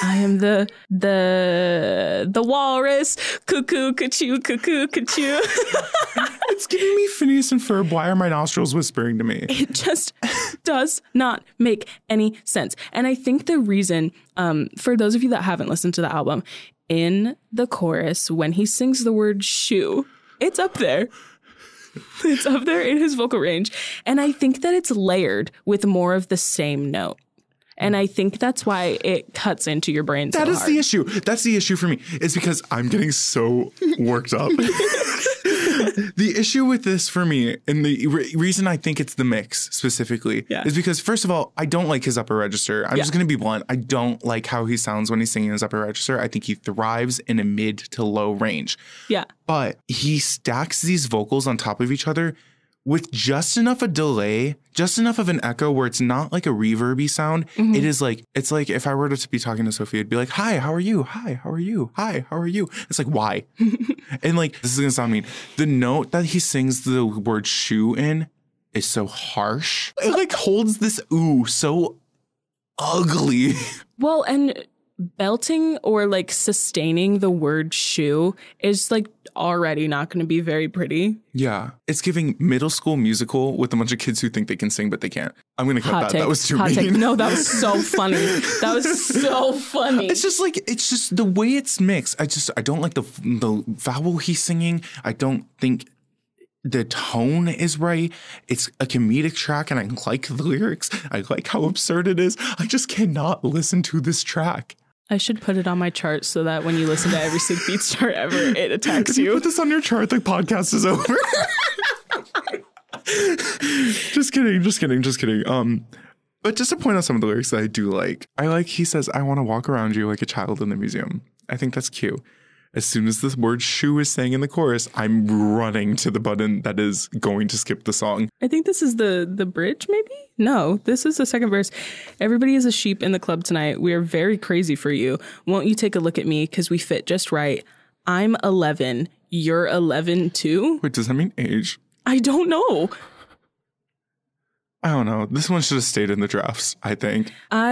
walrus. Cuckoo, cuckoo, cuckoo, cuckoo. It's giving me Phineas and Ferb. Why are my nostrils whispering to me? It just does not make any sense. And I think the reason, for those of you that haven't listened to the album, in the chorus, when he sings the word shoe, it's up there. It's up there in his vocal range. And I think that it's layered with more of the same note. And I think that's why it cuts into your brain so hard. That is the issue. That's the issue for me. It's because I'm getting so worked up. The issue with this for me, and the reason I think it's the mix specifically, is because, first of all, I don't like his upper register. I'm just going to be blunt. I don't like how he sounds when he's singing his upper register. I think he thrives in a mid to low range. Yeah. But he stacks these vocals on top of each other with just enough a delay, just enough of an echo where it's not like a reverby sound. It is like, it's like if I were to be talking to Sophie, it'd be like, hi, how are you? Hi, how are you? Hi, how are you? It's like, why? And like, this is going to sound mean. The note that he sings the word shoe in is so harsh. It like holds this ooh so ugly. Well, and belting or like sustaining the word shoe is like already not going to be very pretty. Yeah. It's giving middle school musical with a bunch of kids who think they can sing, but they can't. I'm going to cut Hot that. take. That was too Hot mean. take. No, that was so funny. That was so funny. It's just the way it's mixed. I don't like the vowel he's singing. I don't think the tone is right. It's a comedic track and I like the lyrics. I like how absurd it is. I just cannot listen to this track. I should put it on my chart so that when you listen to every Sick Beats chart ever, it attacks If you you. put this on your chart, the podcast is over. Just kidding. But just to point out some of the lyrics that I do like. He says, I want to walk around you like a child in the museum. I think that's cute. As soon as the word shoe is sang in the chorus, I'm running to the button that is going to skip the song. I think this is the bridge, maybe? No, this is the second verse. Everybody is a sheep in the club tonight. We are very crazy for you. Won't you take a look at me? Because we fit just right. I'm 11. You're 11 too? Wait, does that mean age? I don't know. I don't know. This one should have stayed in the drafts, I think.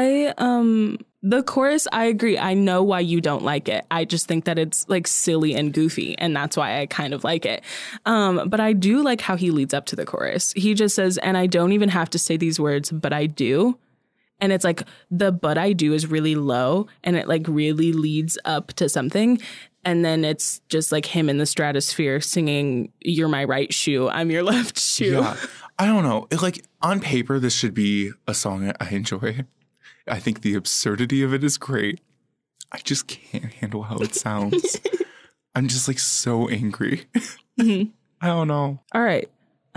The chorus, I agree. I know why you don't like it. I just think that it's like silly and goofy, and that's why I kind of like it. But I do like how he leads up to the chorus. He just says, and I don't even have to say these words, but I do. And it's like the but I do is really low, and it like really leads up to something. And then it's just like him in the stratosphere singing, you're my right shoe, I'm your left shoe. Yeah. I don't know. On paper, this should be a song I enjoy. I think the absurdity of it is great. I just can't handle how it sounds. I'm just like so angry. Mm-hmm. I don't know. All right.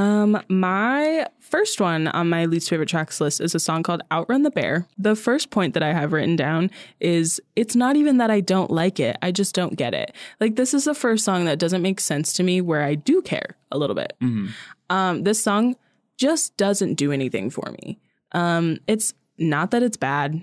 My first one on my least favorite tracks list is a song called Outrun the Bear. The first point that I have written down is it's not even that I don't like it. I just don't get it. Like, this is the first song that doesn't make sense to me where I do care a little bit. Mm-hmm. This song just doesn't do anything for me. It's not that it's bad.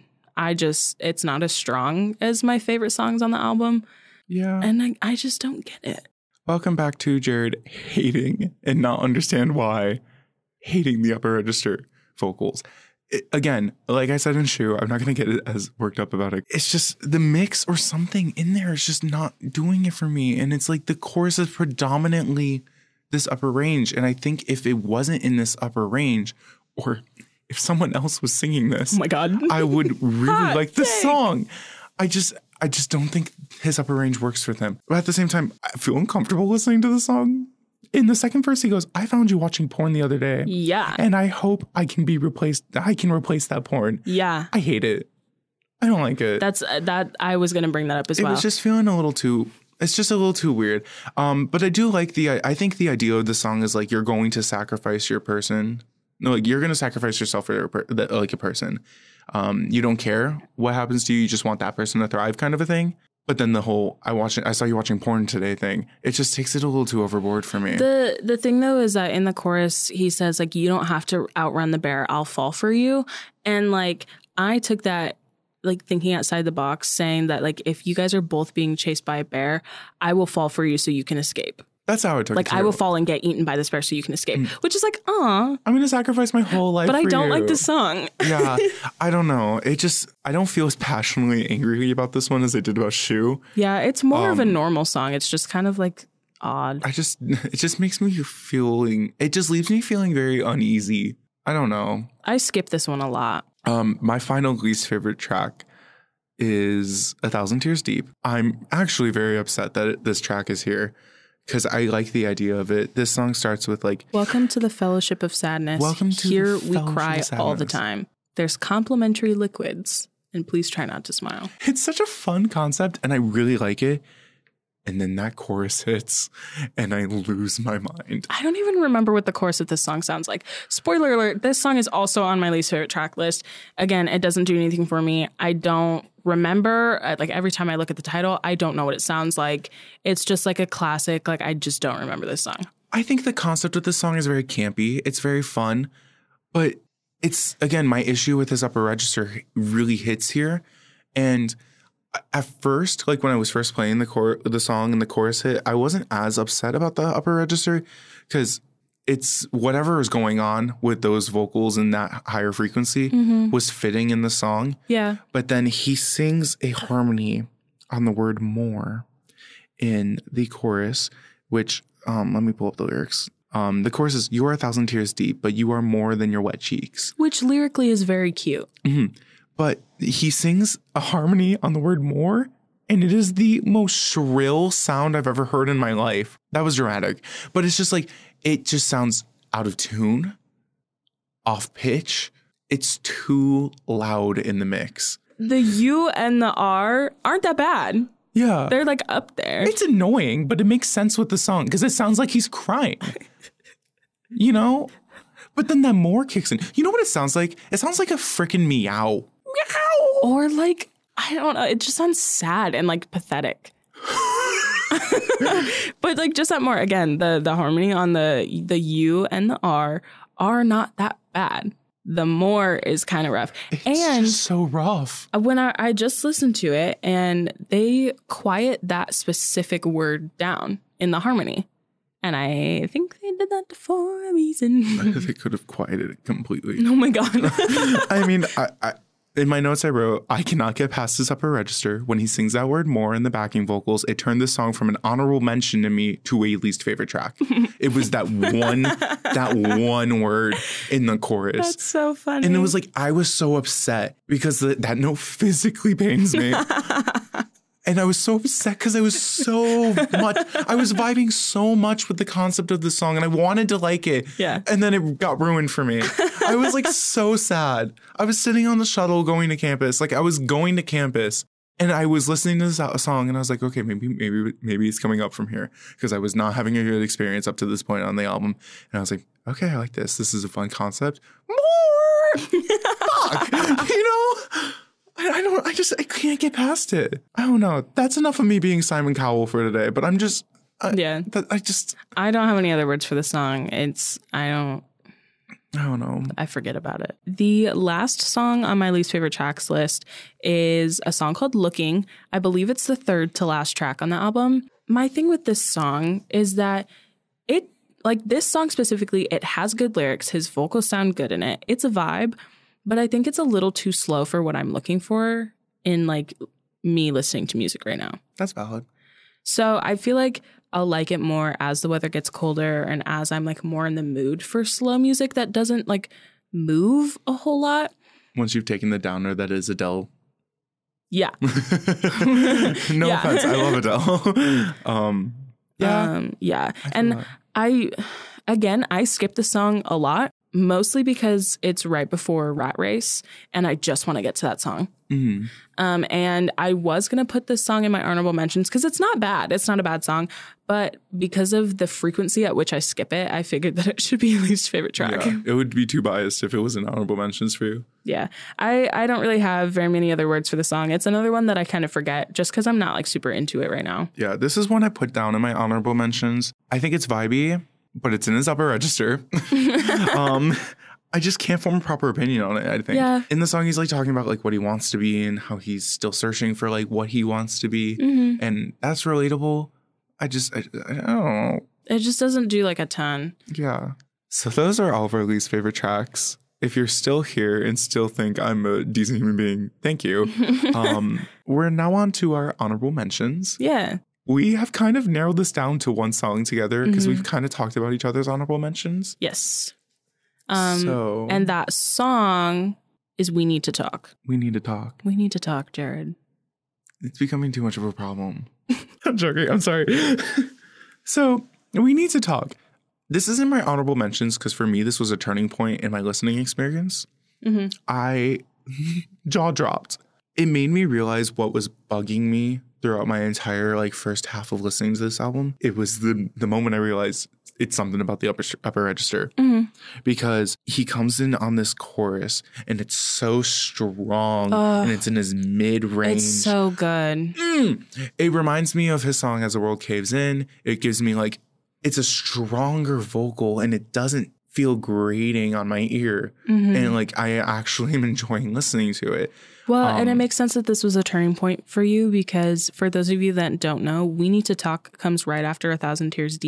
It's not as strong as my favorite songs on the album. Yeah. And I just don't get it. Welcome back to Jared hating and not understand why. Hating the upper register vocals. Again, like I said in Shoe, I'm not going to get as worked up about it. It's just the mix or something in there is just not doing it for me. And it's like the chorus is predominantly this upper range. And I think if it wasn't in this upper range, or if someone else was singing this, oh my God, I would really like the song. I just don't think his upper range works for them. But at the same time, I feel uncomfortable listening to the song. In the second verse, he goes, I found you watching porn the other day. Yeah. And I hope I can replace that porn. Yeah. I hate it. I don't like it. That's that. I was going to bring that up as well. It was just feeling it's just a little too weird. But I do like I think the idea of the song is like, you're going to sacrifice your person. No, like you're going to sacrifice yourself for like a person. You don't care what happens to you. You just want that person to thrive kind of a thing. But then the whole I saw you watching porn today thing, it just takes it a little too overboard for me. The thing though is that in the chorus he says like, you don't have to outrun the bear, I'll fall for you. And like I took that like thinking outside the box, saying that like if you guys are both being chased by a bear, I will fall for you so you can escape. That's how it took like it. I will fall and get eaten by this bear so you can escape. Which is like, I'm gonna sacrifice my whole life. But I don't you. like the song. Yeah. I don't know. I don't feel as passionately angry about this one as I did about Shoe. Yeah, it's more of a normal song. It's just kind of like odd. It just makes me it just leaves me feeling very uneasy. I don't know. I skip this one a lot. My final least favorite track is 1,000 Tears Deep. I'm actually very upset that this track is here, because I like the idea of it. This song starts with like, welcome to the Fellowship of Sadness. Welcome to Here the we Fellowship cry of Sadness. all the time. There's complimentary liquids, and please try not to smile. It's such a fun concept, and I really like it. And then that chorus hits, and I lose my mind. I don't even remember what the chorus of this song sounds like. Spoiler alert, this song is also on my least favorite track list. Again, it doesn't do anything for me. I don't remember, like every time I look at the title, I don't know what it sounds like. It's just like a classic. Like I just don't remember this song. I think the concept of this song is very campy. It's very fun, but it's, again, my issue with his upper register really hits here. And at first, like when I was first playing the song and the chorus hit, I wasn't as upset about the upper register, because it's whatever is going on with those vocals and that higher frequency was fitting in the song. Yeah. But then he sings a harmony on the word more in the chorus, which let me pull up the lyrics. The chorus is, "You are 1,000 tears deep, but you are more than your wet cheeks." Which lyrically is very cute. But he sings a harmony on the word more, and it is the most shrill sound I've ever heard in my life. That was dramatic. But it's just like, it just sounds out of tune, off pitch. It's too loud in the mix. The U and the R aren't that bad. Yeah. They're like up there. It's annoying, but it makes sense with the song because it sounds like he's crying. You know? But then that more kicks in. You know what it sounds like? It sounds like a freaking meow. Meow! Or like, I don't know. It just sounds sad and like pathetic. But like just that more, again, the harmony on the U and the R are not that bad. The more is kind of rough. It's just so rough. When I just listened to it, and they quiet that specific word down in the harmony. And I think they did that for a reason. They could have quieted it completely. Oh my God. I mean, I in my notes I wrote, I cannot get past his upper register. When he sings that word more in the backing vocals, it turned the song from an honorable mention to me to a least favorite track. It was that one word in the chorus. That's so funny. And it was like, I was so upset because that note physically pains me. And I was so upset because I was vibing so much with the concept of the song and I wanted to like it. Yeah. And then it got ruined for me. I was like so sad. I was sitting on the shuttle going to campus. Like I was going to campus and I was listening to this song and I was like, okay, maybe it's coming up from here because I was not having a good experience up to this point on the album. And I was like, okay, I like this. This is a fun concept. More! Fuck! You know? I can't get past it. I don't know. That's enough of me being Simon Cowell for today, but I'm just, I don't have any other words for the song. I don't know. I forget about it. The last song on my least favorite tracks list is a song called Looking. I believe it's the third to last track on the album. My thing with this song is that this song specifically, it has good lyrics. His vocals sound good in it. It's a vibe. But I think it's a little too slow for what I'm looking for in like me listening to music right now. That's valid. So I feel like I'll like it more as the weather gets colder and as I'm like more in the mood for slow music that doesn't like move a whole lot. Once you've taken the downer that is Adele. Yeah. No offense. I love Adele. Yeah. And I skip the song a lot. Mostly because it's right before Rat Race, and I just want to get to that song. Mm-hmm. And I was going to put this song in my honorable mentions because it's not bad. It's not a bad song. But because of the frequency at which I skip it, I figured that it should be a least favorite track. Yeah, it would be too biased if it was in honorable mentions for you. Yeah. I don't really have very many other words for the song. It's another one that I kind of forget just because I'm not like super into it right now. Yeah, this is one I put down in my honorable mentions. I think it's vibey, but it's in his upper register. I just can't form a proper opinion on it, I think. Yeah. In the song, he's like talking about like what he wants to be and how he's still searching for like what he wants to be. Mm-hmm. And that's relatable. I don't know. It just doesn't do like a ton. Yeah. So those are all of our least favorite tracks. If you're still here and still think I'm a decent human being, thank you. We're now on to our honorable mentions. Yeah. We have kind of narrowed this down to one song together because we've kind of talked about each other's honorable mentions. Yes. And that song is We Need to Talk. We Need to Talk. We Need to Talk, Jared. It's becoming too much of a problem. I'm joking. I'm sorry. So, We Need to Talk. This isn't my honorable mentions because for me, this was a turning point in my listening experience. Mm-hmm. I jaw dropped. It made me realize what was bugging me throughout my entire like first half of listening to this album. It was the moment I realized it's something about the upper register. Mm-hmm. Because he comes in on this chorus and it's so strong and it's in his mid-range. It's so good. It reminds me of his song As the World Caves In. It gives me like, it's a stronger vocal and it doesn't feel grating on my ear. Mm-hmm. And like, I actually am enjoying listening to it. Well, and it makes sense that this was a turning point for you because for those of you that don't know, We Need to Talk comes right after 1,000 Tears Deep.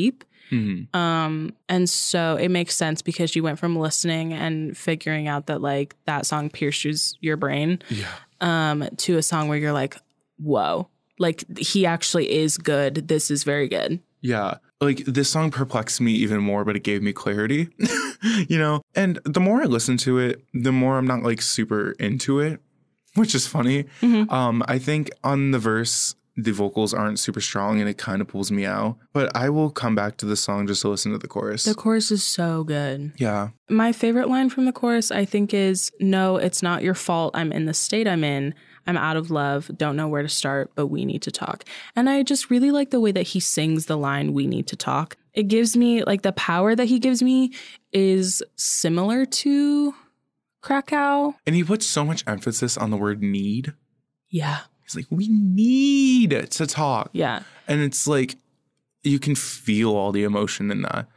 And so it makes sense because you went from listening and figuring out that like that song pierces your brain to a song where you're like, whoa, like he actually is good. This is very good. Yeah. Like this song perplexed me even more, but it gave me clarity, you know, and the more I listen to it, the more I'm not like super into it, which is funny. I think on the verse, the vocals aren't super strong and it kind of pulls me out, but I will come back to the song just to listen to the chorus. The chorus is so good. Yeah. My favorite line from the chorus, I think, is, no, it's not your fault. I'm in the state I'm in. I'm out of love. Don't know where to start, but we need to talk. And I just really like the way that he sings the line, we need to talk. It gives me like the power that he gives me is similar to Krakow. And he puts so much emphasis on the word need. Yeah. He's like, we need to talk. Yeah. And it's like, you can feel all the emotion in that.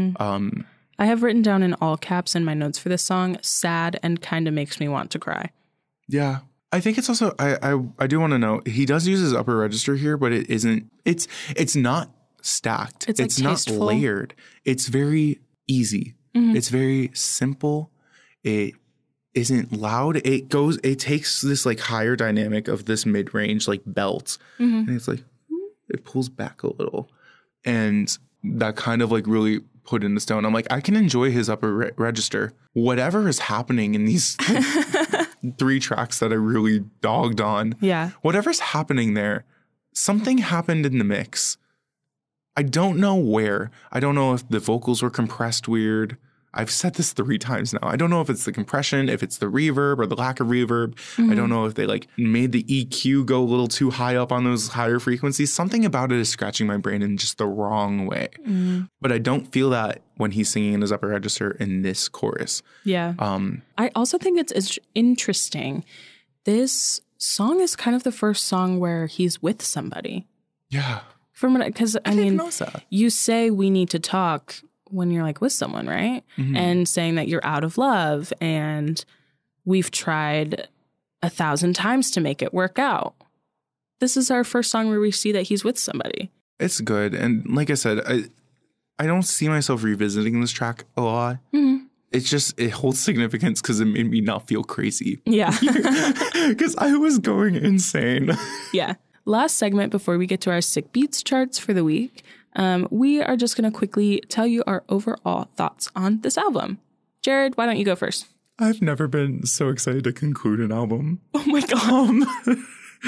I have written down in all caps in my notes for this song, sad and kind of makes me want to cry. Yeah. I think it's also, I do want to know, he does use his upper register here, but it isn't, it's not stacked. It's like not tasteful. layered. It's very easy. It's very simple. It isn't loud. It takes this like higher dynamic of this mid-range like belt. And it's like, it pulls back a little. And that kind of like really put in the stone. I'm like, I can enjoy his upper register. Whatever is happening in these 3 tracks that I really dogged on. Yeah. Whatever's happening there, something happened in the mix. I don't know where. I don't know if the vocals were compressed weird. I've said this 3 times now. I don't know if it's the compression, if it's the reverb or the lack of reverb. I don't know if they like made the EQ go a little too high up on those higher frequencies. Something about it is scratching my brain in just the wrong way. But I don't feel that when he's singing in his upper register in this chorus. Yeah. I also think it's interesting. This song is kind of the first song where he's with somebody. Yeah. Because I mean, notice that. You say we need to talk when you're like with someone, right? And saying that you're out of love and we've tried 1,000 times to make it work out. This is our first song where we see that he's with somebody. It's good. And like I said, I don't see myself revisiting this track a lot. It's just, it holds significance because it made me not feel crazy. Yeah. Because I was going insane. Yeah. Last segment before we get to our Sick Beats charts for the week. We are just going to quickly tell you our overall thoughts on this album. Jared, why don't you go first? I've never been so excited to conclude an album. Oh my God.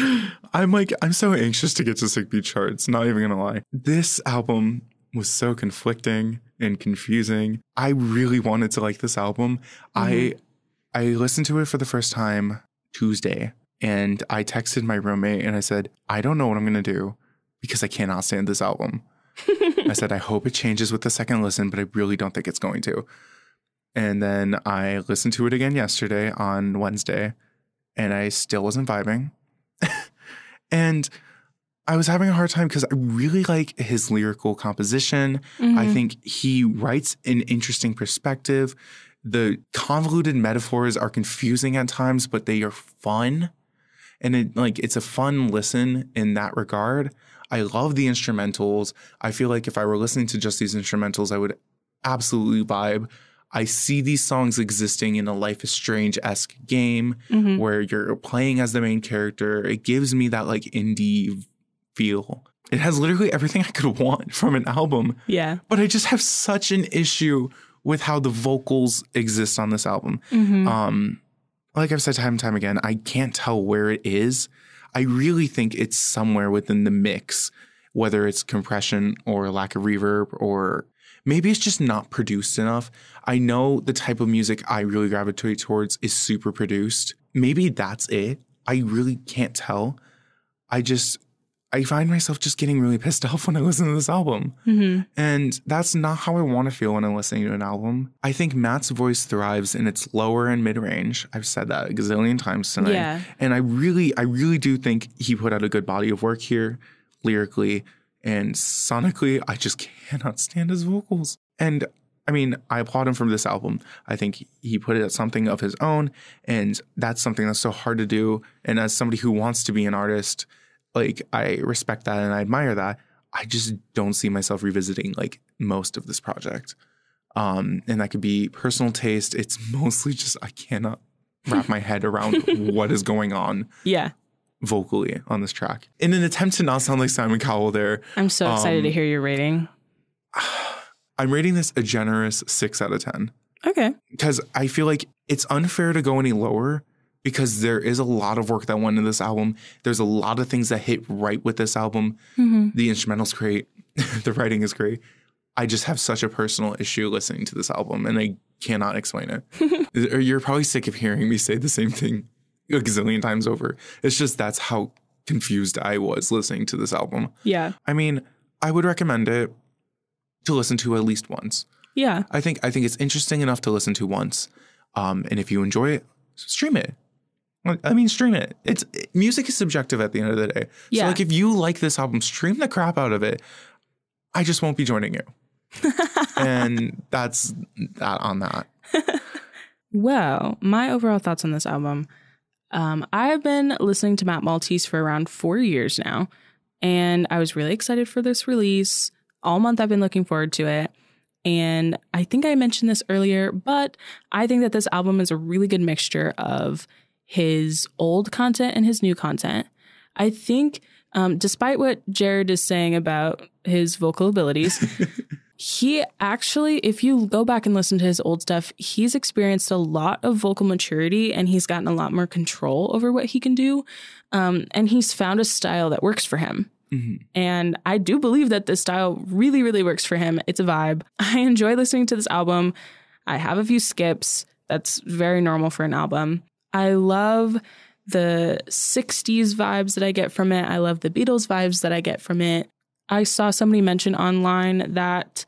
I'm so anxious to get to Sick Beat charts, not even gonna lie. This album was so conflicting and confusing. I really wanted to like this album. I listened to it for the first time Tuesday, and I texted my roommate and I said, I don't know what I'm gonna do because I cannot stand this album. I said, I hope it changes with the second listen, but I really don't think it's going to. And then I listened to it again yesterday on Wednesday, and I still wasn't vibing. And I was having a hard time because I really like his lyrical composition. I think he writes an interesting perspective. The convoluted metaphors are confusing at times, but they are fun. And it's a fun listen in that regard. I love the instrumentals. I feel like if I were listening to just these instrumentals, I would absolutely vibe. I see these songs existing in a Life is Strange-esque game where you're playing as the main character. It gives me that like indie feel. It has literally everything I could want from an album. Yeah. But I just have such an issue with how the vocals exist on this album. Like I've said time and time again, I can't tell where it is. I really think it's somewhere within the mix, whether it's compression or lack of reverb, or maybe it's just not produced enough. I know the type of music I really gravitate towards is super produced. Maybe that's it. I really can't tell. I find myself just getting really pissed off when I listen to this album. And that's not how I want to feel when I'm listening to an album. I think Matt's voice thrives in its lower and mid-range. I've said that a gazillion times tonight. Yeah. And I really do think he put out a good body of work here, lyrically and sonically. I just cannot stand his vocals. And I mean, I applaud him for this album. I think he put out something of his own, and that's something that's so hard to do. And as somebody who wants to be an artist, like, I respect that and I admire that. I just don't see myself revisiting like most of this project. And that could be personal taste. It's mostly just I cannot wrap my head around what is going on vocally on this track. In an attempt to not sound like Simon Cowell there. I'm so excited to hear your rating. I'm rating this a generous 6 out of 10. Okay. Because I feel like it's unfair to go any lower because there is a lot of work that went into this album. There's a lot of things that hit right with this album. Mm-hmm. The instrumental's great. The writing is great. I just have such a personal issue listening to this album, and I cannot explain it. You're probably sick of hearing me say the same thing a gazillion times over. It's just that's how confused I was listening to this album. Yeah. I mean, I would recommend it to listen to at least once. Yeah. I think it's interesting enough to listen to once. And if you enjoy it, stream it. I mean, stream it. Music is subjective at the end of the day. Yeah. So like if you like this album, stream the crap out of it. I just won't be joining you. And that's that on that. Well, my overall thoughts on this album. I've been listening to Matt Maltese for around 4 years now, and I was really excited for this release. All month I've been looking forward to it. And I think I mentioned this earlier, but I think that this album is a really good mixture of his old content and his new content. I think despite what Jared is saying about his vocal abilities, he actually, if you go back and listen to his old stuff, he's experienced a lot of vocal maturity and he's gotten a lot more control over what he can do. And he's found a style that works for him. Mm-hmm. And I do believe that this style really, really works for him. It's a vibe. I enjoy listening to this album. I have a few skips. That's very normal for an album. I love the 60s vibes that I get from it. I love the Beatles vibes that I get from it. I saw somebody mention online that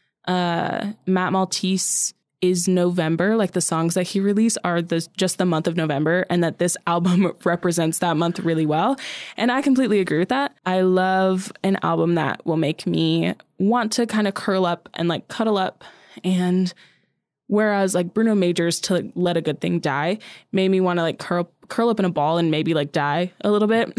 Matt Maltese is November, like the songs that he released are just the month of November, and that this album represents that month really well. And I completely agree with that. I love an album that will make me want to kind of curl up and like cuddle up. And whereas like Bruno Major's To Let a Good Thing Die made me want to like curl up in a ball and maybe like die a little bit.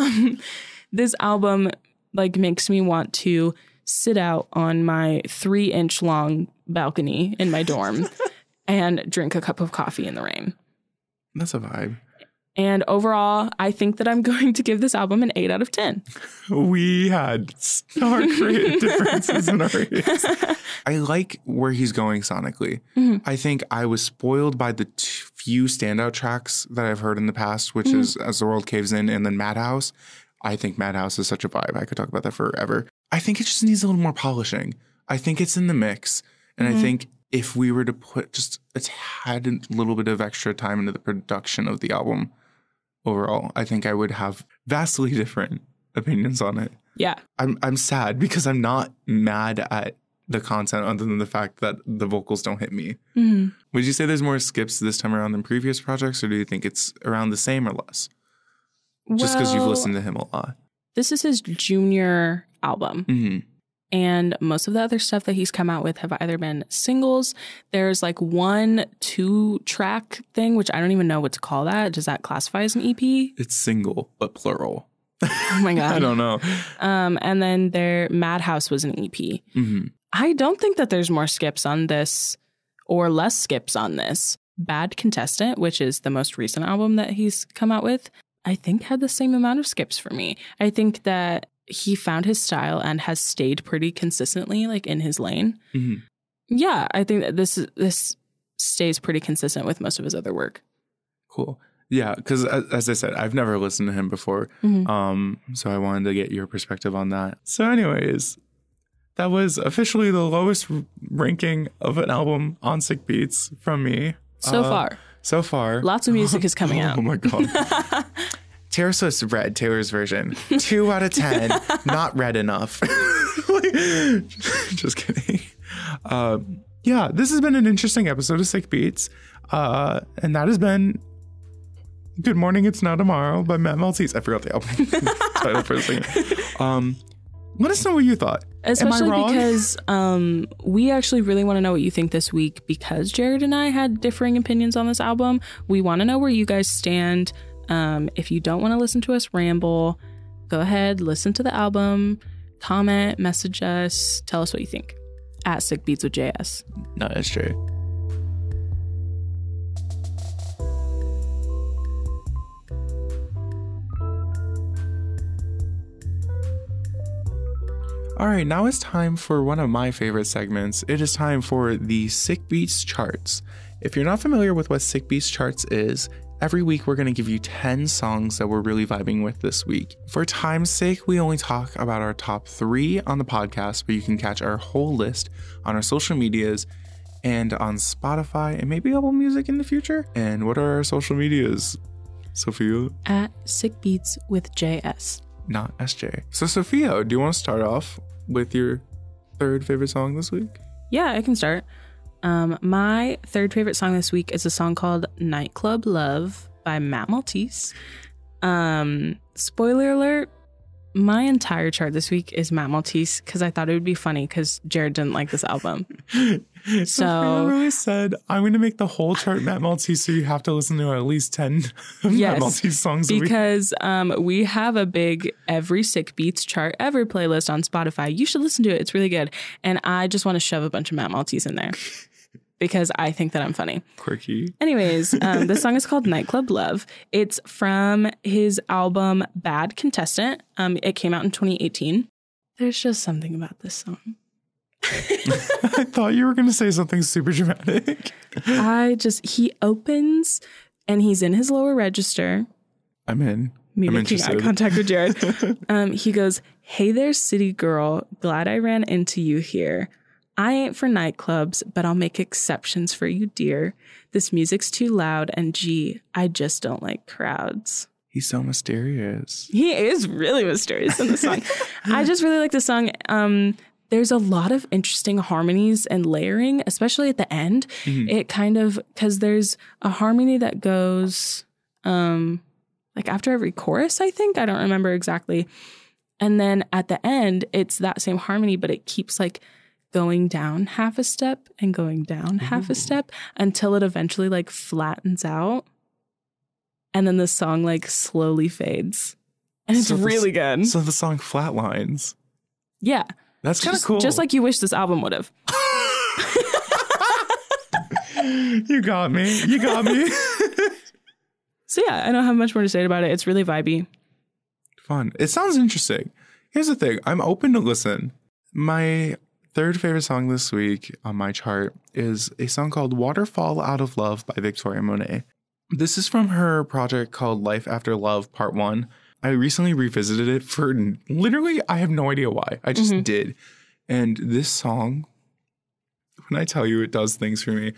This album like makes me want to sit out on my 3-inch long balcony in my dorm and drink a cup of coffee in the rain. That's a vibe. And overall, I think that I'm going to give this album an 8 out of 10. We had stark differences in our ratings. I like where he's going sonically. Mm-hmm. I think I was spoiled by the few standout tracks that I've heard in the past, which is As the World Caves In and then Madhouse. I think Madhouse is such a vibe. I could talk about that forever. I think it just needs a little more polishing. I think it's in the mix. And I think if we were to put just a little bit of extra time into the production of the album overall, I think I would have vastly different opinions on it. Yeah. I'm sad because I'm not mad at the content other than the fact that the vocals don't hit me. Mm-hmm. Would you say there's more skips this time around than previous projects, or do you think it's around the same or less? Just because you've listened to him a lot. This is his junior album. Mm-hmm. And most of the other stuff that he's come out with have either been singles. There's like 1-2 track thing, which I don't even know what to call that. Does that classify as an EP? It's single, but plural. Oh my God. I don't know. And then their Madhouse was an EP. Mm-hmm. I don't think that there's more skips on this or less skips on this. Bad Contestant, which is the most recent album that he's come out with, I think had the same amount of skips for me. I think that he found his style and has stayed pretty consistently like in his lane. Mm-hmm. Yeah, I think that this stays pretty consistent with most of his other work. Cool. Yeah, because as I said, I've never listened to him before. Mm-hmm. So I wanted to get your perspective on that. So anyways, that was officially the lowest ranking of an album on Sick Beats from me. So far. Lots of music is coming out. Oh my God. Taylor Swift's Red, Taylor's version. 2 out of 10. Not red enough. Just kidding. Yeah, this has been an interesting episode of Sick Beats. And that has been Good Morning, It's Not Tomorrow by Matt Maltese. I forgot the album title for a second. Let us know what you thought. Especially because we actually really want to know what you think this week, because Jared and I had differing opinions on this album. We want to know where you guys stand. If you don't want to listen to us ramble, go ahead, listen to the album, comment, message us, tell us what you think. at Sick Beats with JS. Not SJ. All right, now it's time for one of my favorite segments. It is time for the Sick Beats charts. If you're not familiar with what Sick Beats charts is, every week we're going to give you 10 songs that we're really vibing with this week. For time's sake, we only talk about our top 3 on the podcast, but you can catch our whole list on our social medias and on Spotify and maybe Apple Music in the future. And what are our social medias, Sophia? At Sick Beats with JS. Not SJ. So Sophia, do you want to start off with your third favorite song this week? Yeah, I can start. My third favorite song this week is a song called Nightclub Love by Matt Maltese. Spoiler alert, my entire chart this week is Matt Maltese because I thought it would be funny because Jared didn't like this album. So really said, I'm going to make the whole chart Matt Maltese, so you have to listen to at least 10 Matt Maltese songs a week. Because we have a big every Sick Beats chart ever playlist on Spotify. You should listen to it. It's really good. And I just want to shove a bunch of Matt Maltese in there because I think that I'm funny. Quirky. Anyways, this song is called Nightclub Love. It's from his album Bad Contestant. It came out in 2018. There's just something about this song. I thought you were going to say something super dramatic. He opens and he's in his lower register. I'm in. Me I'm making interested. eye contact with Jared. He goes, "Hey there, city girl. Glad I ran into you here. I ain't for nightclubs, but I'll make exceptions for you, dear. This music's too loud, and gee, I just don't like crowds." He's so mysterious. He is really mysterious in the song. I just really like the song. There's a lot of interesting harmonies and layering, especially at the end. Mm-hmm. It kind of, because there's a harmony that goes like after every chorus, I think. I don't remember exactly. And then at the end, it's that same harmony, but it keeps like going down half a step and going down half a step until it eventually like flattens out. And then the song like slowly fades. And it's really good. So the song flatlines. Yeah. That's kind of cool. Just like you wish this album would have. You got me. So yeah, I don't have much more to say about it. It's really vibey. Fun. It sounds interesting. Here's the thing. I'm open to listen. My third favorite song this week on my chart is a song called Waterfall Out of Love by Victoria Monet. This is from her project called Life After Love Part 1. I recently revisited it for literally, I have no idea why. I just did. And this song, when I tell you it does things for me,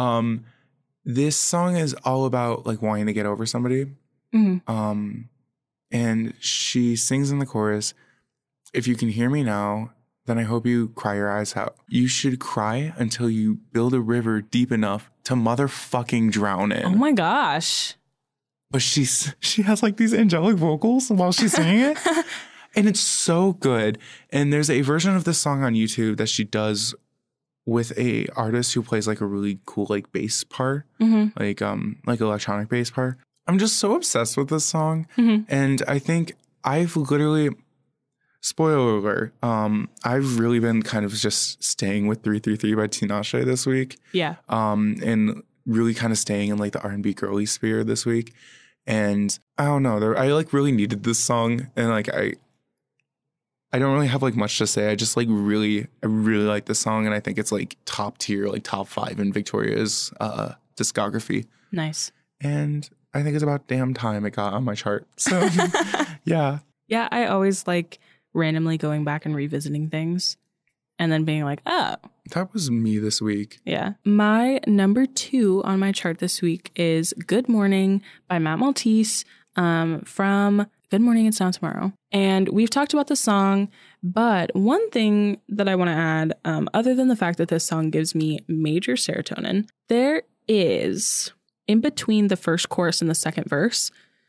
this song is all about like wanting to get over somebody. Mm-hmm. And she sings in the chorus, "If you can hear me now, then I hope you cry your eyes out. You should cry until you build a river deep enough to motherfucking drown in." Oh my gosh. But she has like these angelic vocals while she's singing it. And it's so good. And there's a version of this song on YouTube that she does with a artist who plays like a really cool like bass part, like electronic bass part. I'm just so obsessed with this song. And I think I've literally, spoiler alert, I've really been kind of just staying with 333 by Tinashe this week. Yeah. And really kind of staying in like the R&B girly sphere this week. And I don't know, I like really needed this song, and like I don't really have like much to say. I just like I really like this song, and I think it's like top tier, like top 5 in Victoria's discography. Nice. And I think it's about damn time it got on my chart. So yeah. Yeah, I always like randomly going back and revisiting things and then being like, oh. That was me this week. Yeah. My number 2 on my chart this week is Good Morning by Matt Maltese from Good Morning, It's Now Tomorrow. And we've talked about the song, but one thing that I want to add, other than the fact that this song gives me major serotonin, there is, in between the first chorus and the second verse,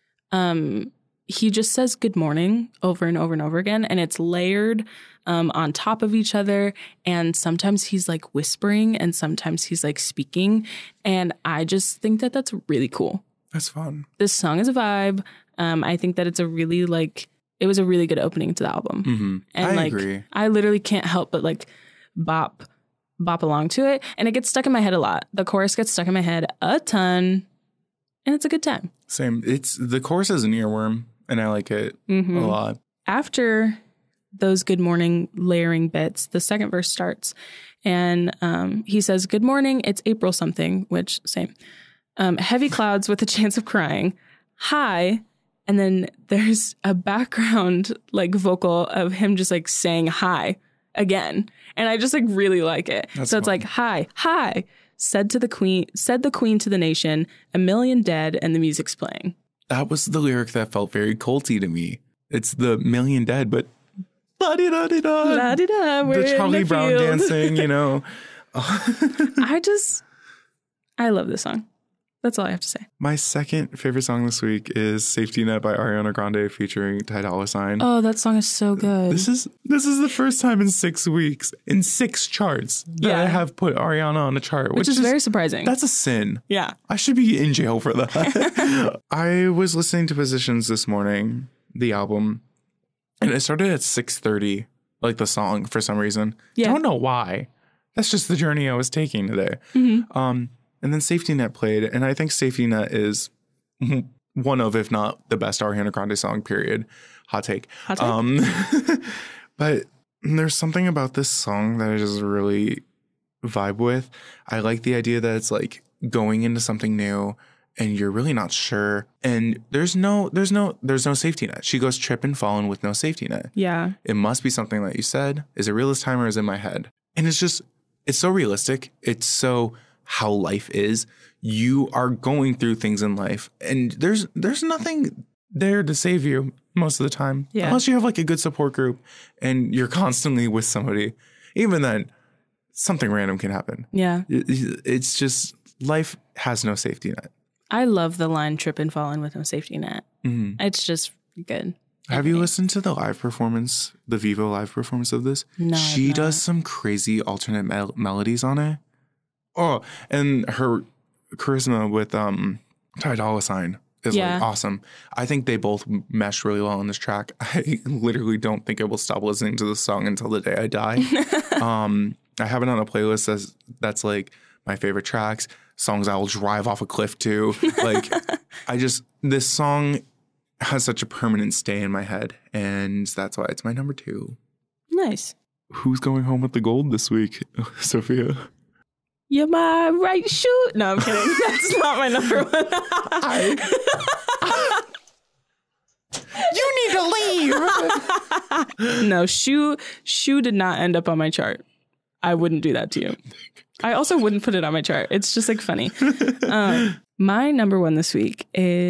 he just says good morning over and over and over again, and it's layered on top of each other, and sometimes he's like whispering and sometimes he's like speaking, and I just think that that's really cool. That's fun. This song is a vibe. I think that it's a really like, it was a really good opening to the album. Mm-hmm. And I agree. I literally can't help but like bop bop along to it. And it gets stuck in my head a lot. The chorus gets stuck in my head a ton. And it's a good time. Same. The chorus is an earworm, and I like it a lot. After those good morning layering bits, the second verse starts. And he says, good morning, it's April something, which same. Heavy clouds with a chance of crying. Hi. And then there's a background like vocal of him just like saying hi again. And I just like really like it. That's so it's fun. Like, hi. Said the queen to the nation, a million dead, and the music's playing. That was the lyric that felt very culty to me. It's the million dead, but la-di-da-di-da. La-di-da, the Charlie Brown dancing, you know. I love this song. That's all I have to say. My second favorite song this week is Safety Net by Ariana Grande featuring Ty Dolla $ign. Oh, that song is so good. This is the first time in 6 weeks, in 6 charts, that I have put Ariana on a chart. Which is very surprising. That's a sin. Yeah. I should be in jail for that. I was listening to Positions this morning, the album, and it started at 6:30, like the song, for some reason. Yeah. Don't know why. That's just the journey I was taking today. Mm-hmm. And then Safety Net played, and I think Safety Net is one of, if not the best Ariana Grande song, period. Hot take. But there's something about this song that I just really vibe with. I like the idea that it's like going into something new and you're really not sure. And there's no safety net. She goes trip and falling with no safety net. Yeah. It must be something that you said. Is it real this time or is it in my head? And it's so realistic. It's so how life is. You are going through things in life and there's nothing there to save you most of the time. Yeah. Unless you have like a good support group and you're constantly with somebody. Even then, something random can happen. Yeah. It's just life has no safety net. I love the line trip and falling with no safety net. Mm-hmm. It's just good. Have you listened to the live performance, the Vivo live performance of this? No. She does some crazy alternate melodies on it. Oh, and her charisma with Ty Dolla $ign is like awesome. I think they both mesh really well on this track. I literally don't think I will stop listening to this song until the day I die. I have it on a playlist that's like my favorite tracks, songs I will drive off a cliff to. Like this song has such a permanent stay in my head, and that's why it's my number 2. Nice. Who's going home with the gold this week, Sophia? You're my right shoe. No, I'm kidding. That's not my number 1. You need to leave. No, shoe did not end up on my chart. I wouldn't do that to you. I also wouldn't put it on my chart. It's just like funny. My number 1 this week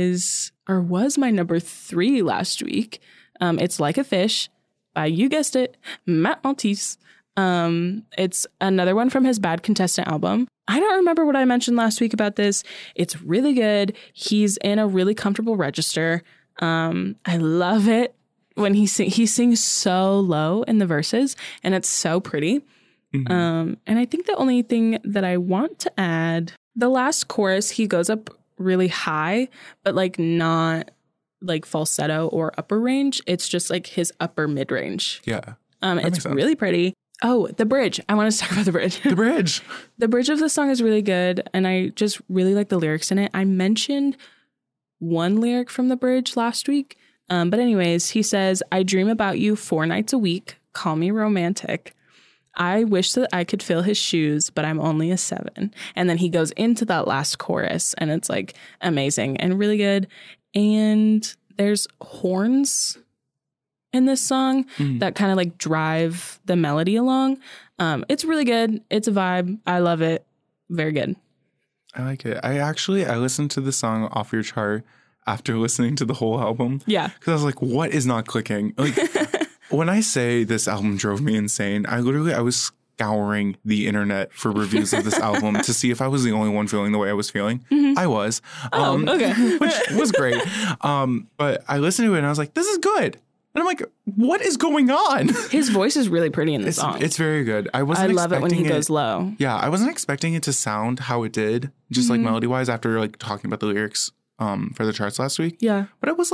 was my number 3 last week. It's Like a Fish by, you guessed it, Matt Maltese. It's another one from his Bad Contestant album. I don't remember what I mentioned last week about this. It's really good. He's in a really comfortable register. I love it when he sings so low in the verses, and it's so pretty. Mm-hmm. And I think the only thing that I want to add, the last chorus, he goes up really high, but like not like falsetto or upper range. It's just like his upper mid range. Yeah. It's really pretty. Oh, the bridge. I want to talk about the bridge. The bridge. The bridge of the song is really good, and I just really like the lyrics in it. I mentioned one lyric from the bridge last week. But anyways, he says, I dream about you 4 nights a week. Call me romantic. I wish that I could fill his shoes, but I'm only a 7. And then he goes into that last chorus, and it's like amazing and really good. And there's horns in this song that kind of like drive the melody along. It's really good. It's a vibe. I love it. Very good. I like it. I listened to the song off your chart after listening to the whole album. Yeah. Because I was like, what is not clicking? Like, when I say this album drove me insane, I was scouring the internet for reviews of this album to see if I was the only one feeling the way I was feeling. Mm-hmm. I was. Okay. Which was great. But I listened to it and I was like, this is good. And I'm like, what is going on? His voice is really pretty in the song. It's very good. I love it when he goes low. Yeah, I wasn't expecting it to sound how it did, just like melody-wise, after like talking about the lyrics for the charts last week. Yeah. But it was like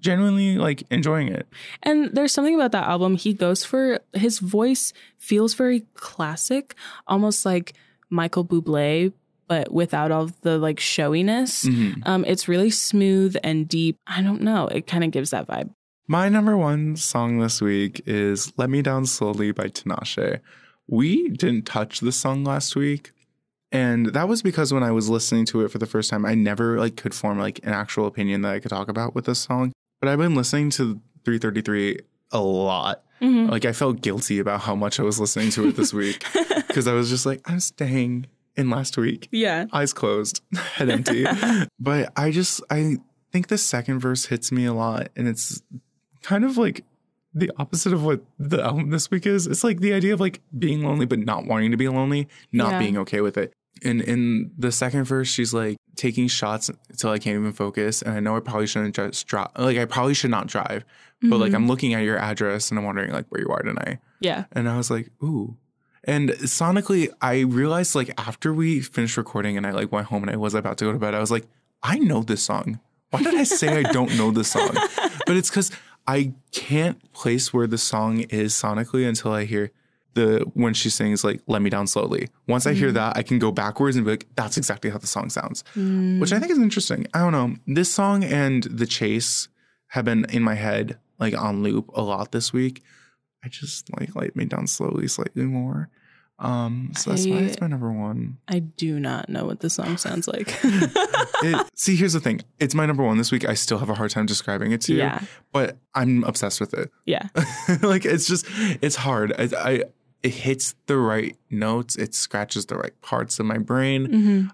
genuinely like enjoying it. And there's something about that album. He goes for, his voice feels very classic, almost like Michael Bublé, but without all the like showiness. It's really smooth and deep. I don't know. It kind of gives that vibe. My number one song this week is Let Me Down Slowly by Tinashe. We didn't touch this song last week. And that was because when I was listening to it for the first time, I never like could form like an actual opinion that I could talk about with this song. But I've been listening to 333 a lot. Like I felt guilty about how much I was listening to it this week because I was just like, I'm staying in last week. Yeah. Eyes closed, head empty. But I think the second verse hits me a lot. And it's kind of like the opposite of what the album this week is. It's like the idea of like being lonely, but not wanting to be lonely, not being okay with it. And in the second verse, she's like taking shots until I can't even focus. And I know I probably shouldn't just drive. Like I probably should not drive. But like I'm looking at your address and I'm wondering like where you are tonight. Yeah. And I was like, ooh. And sonically, I realized like after we finished recording and I like went home and I was about to go to bed, I was like, I know this song. Why did I say I don't know this song? But it's because I can't place where the song is sonically until I hear when she sings like Let Me Down Slowly. Once I hear that, I can go backwards and be like, that's exactly how the song sounds. Which I think is interesting. I don't know. This song and The Chase have been in my head like on loop a lot this week. I just like Let Me Down Slowly slightly more. So that's why it's my number one. I do not know what the song sounds like. See, here's the thing. It's my number one this week. I still have a hard time describing it to you. But I'm obsessed with it. Yeah. Like it's hard. It hits the right notes. It scratches the right parts of my brain.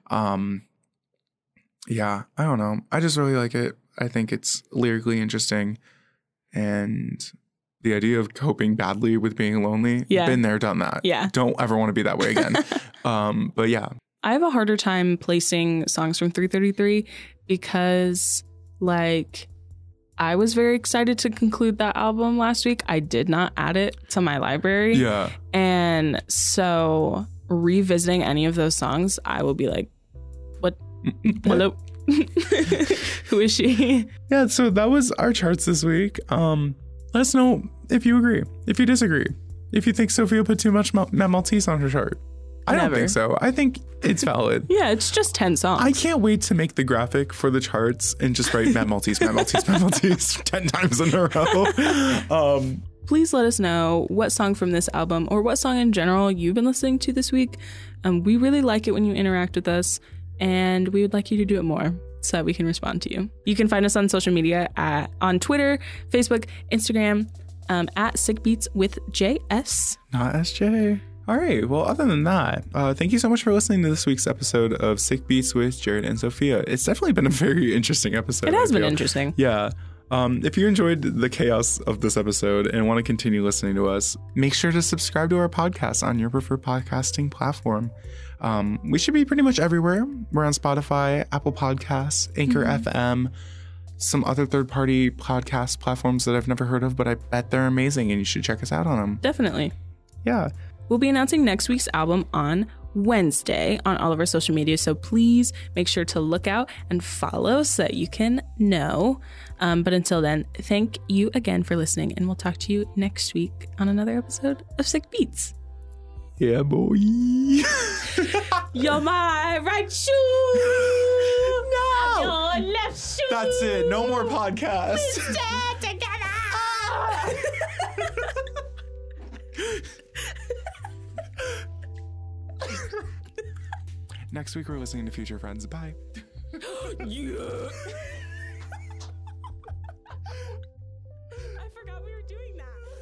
Yeah, I don't know. I just really like it. I think it's lyrically interesting. And the idea of coping badly with being lonely, been there, done that. Yeah. Don't ever want to be that way again. But yeah. I have a harder time placing songs from 333 because like I was very excited to conclude that album last week. I did not add it to my library. Yeah. And so revisiting any of those songs, I will be like, what? Hello? Who is she? Yeah, so that was our charts this week. Let us know if you agree, if you disagree, if you think Sophia put too much Matt Maltese on her chart. I don't think so. I think it's valid. Yeah, it's just 10 songs. I can't wait to make the graphic for the charts and just write Matt Maltese, Matt Maltese, Matt Maltese 10 times in a row. Please let us know what song from this album or what song in general you've been listening to this week. We really like it when you interact with us, and we would like you to do it more so that we can respond to you. You can find us on social media on Twitter, Facebook, Instagram, at SickBeatsWithJS. Not SJ. All right. Well, other than that, thank you so much for listening to this week's episode of Sick Beats with Jared and Sophia. It's definitely been a very interesting episode. It has been interesting. Yeah. If you enjoyed the chaos of this episode and want to continue listening to us, make sure to subscribe to our podcast on your preferred podcasting platform. We should be pretty much everywhere. We're on Spotify, Apple Podcasts, Anchor FM, some other third-party podcast platforms that I've never heard of, but I bet they're amazing and you should check us out on them. Definitely. Yeah. We'll be announcing next week's album on Wednesday on all of our social media, so please make sure to look out and follow so that you can know. But until then, thank you again for listening, and we'll talk to you next week on another episode of Sick Beats. Yeah, boy. You're my right shoe. No. I'm your left shoe. That's it. No more podcasts. We stand together. Next week, we're listening to Future Friends. Bye. Yeah. I forgot we were doing that.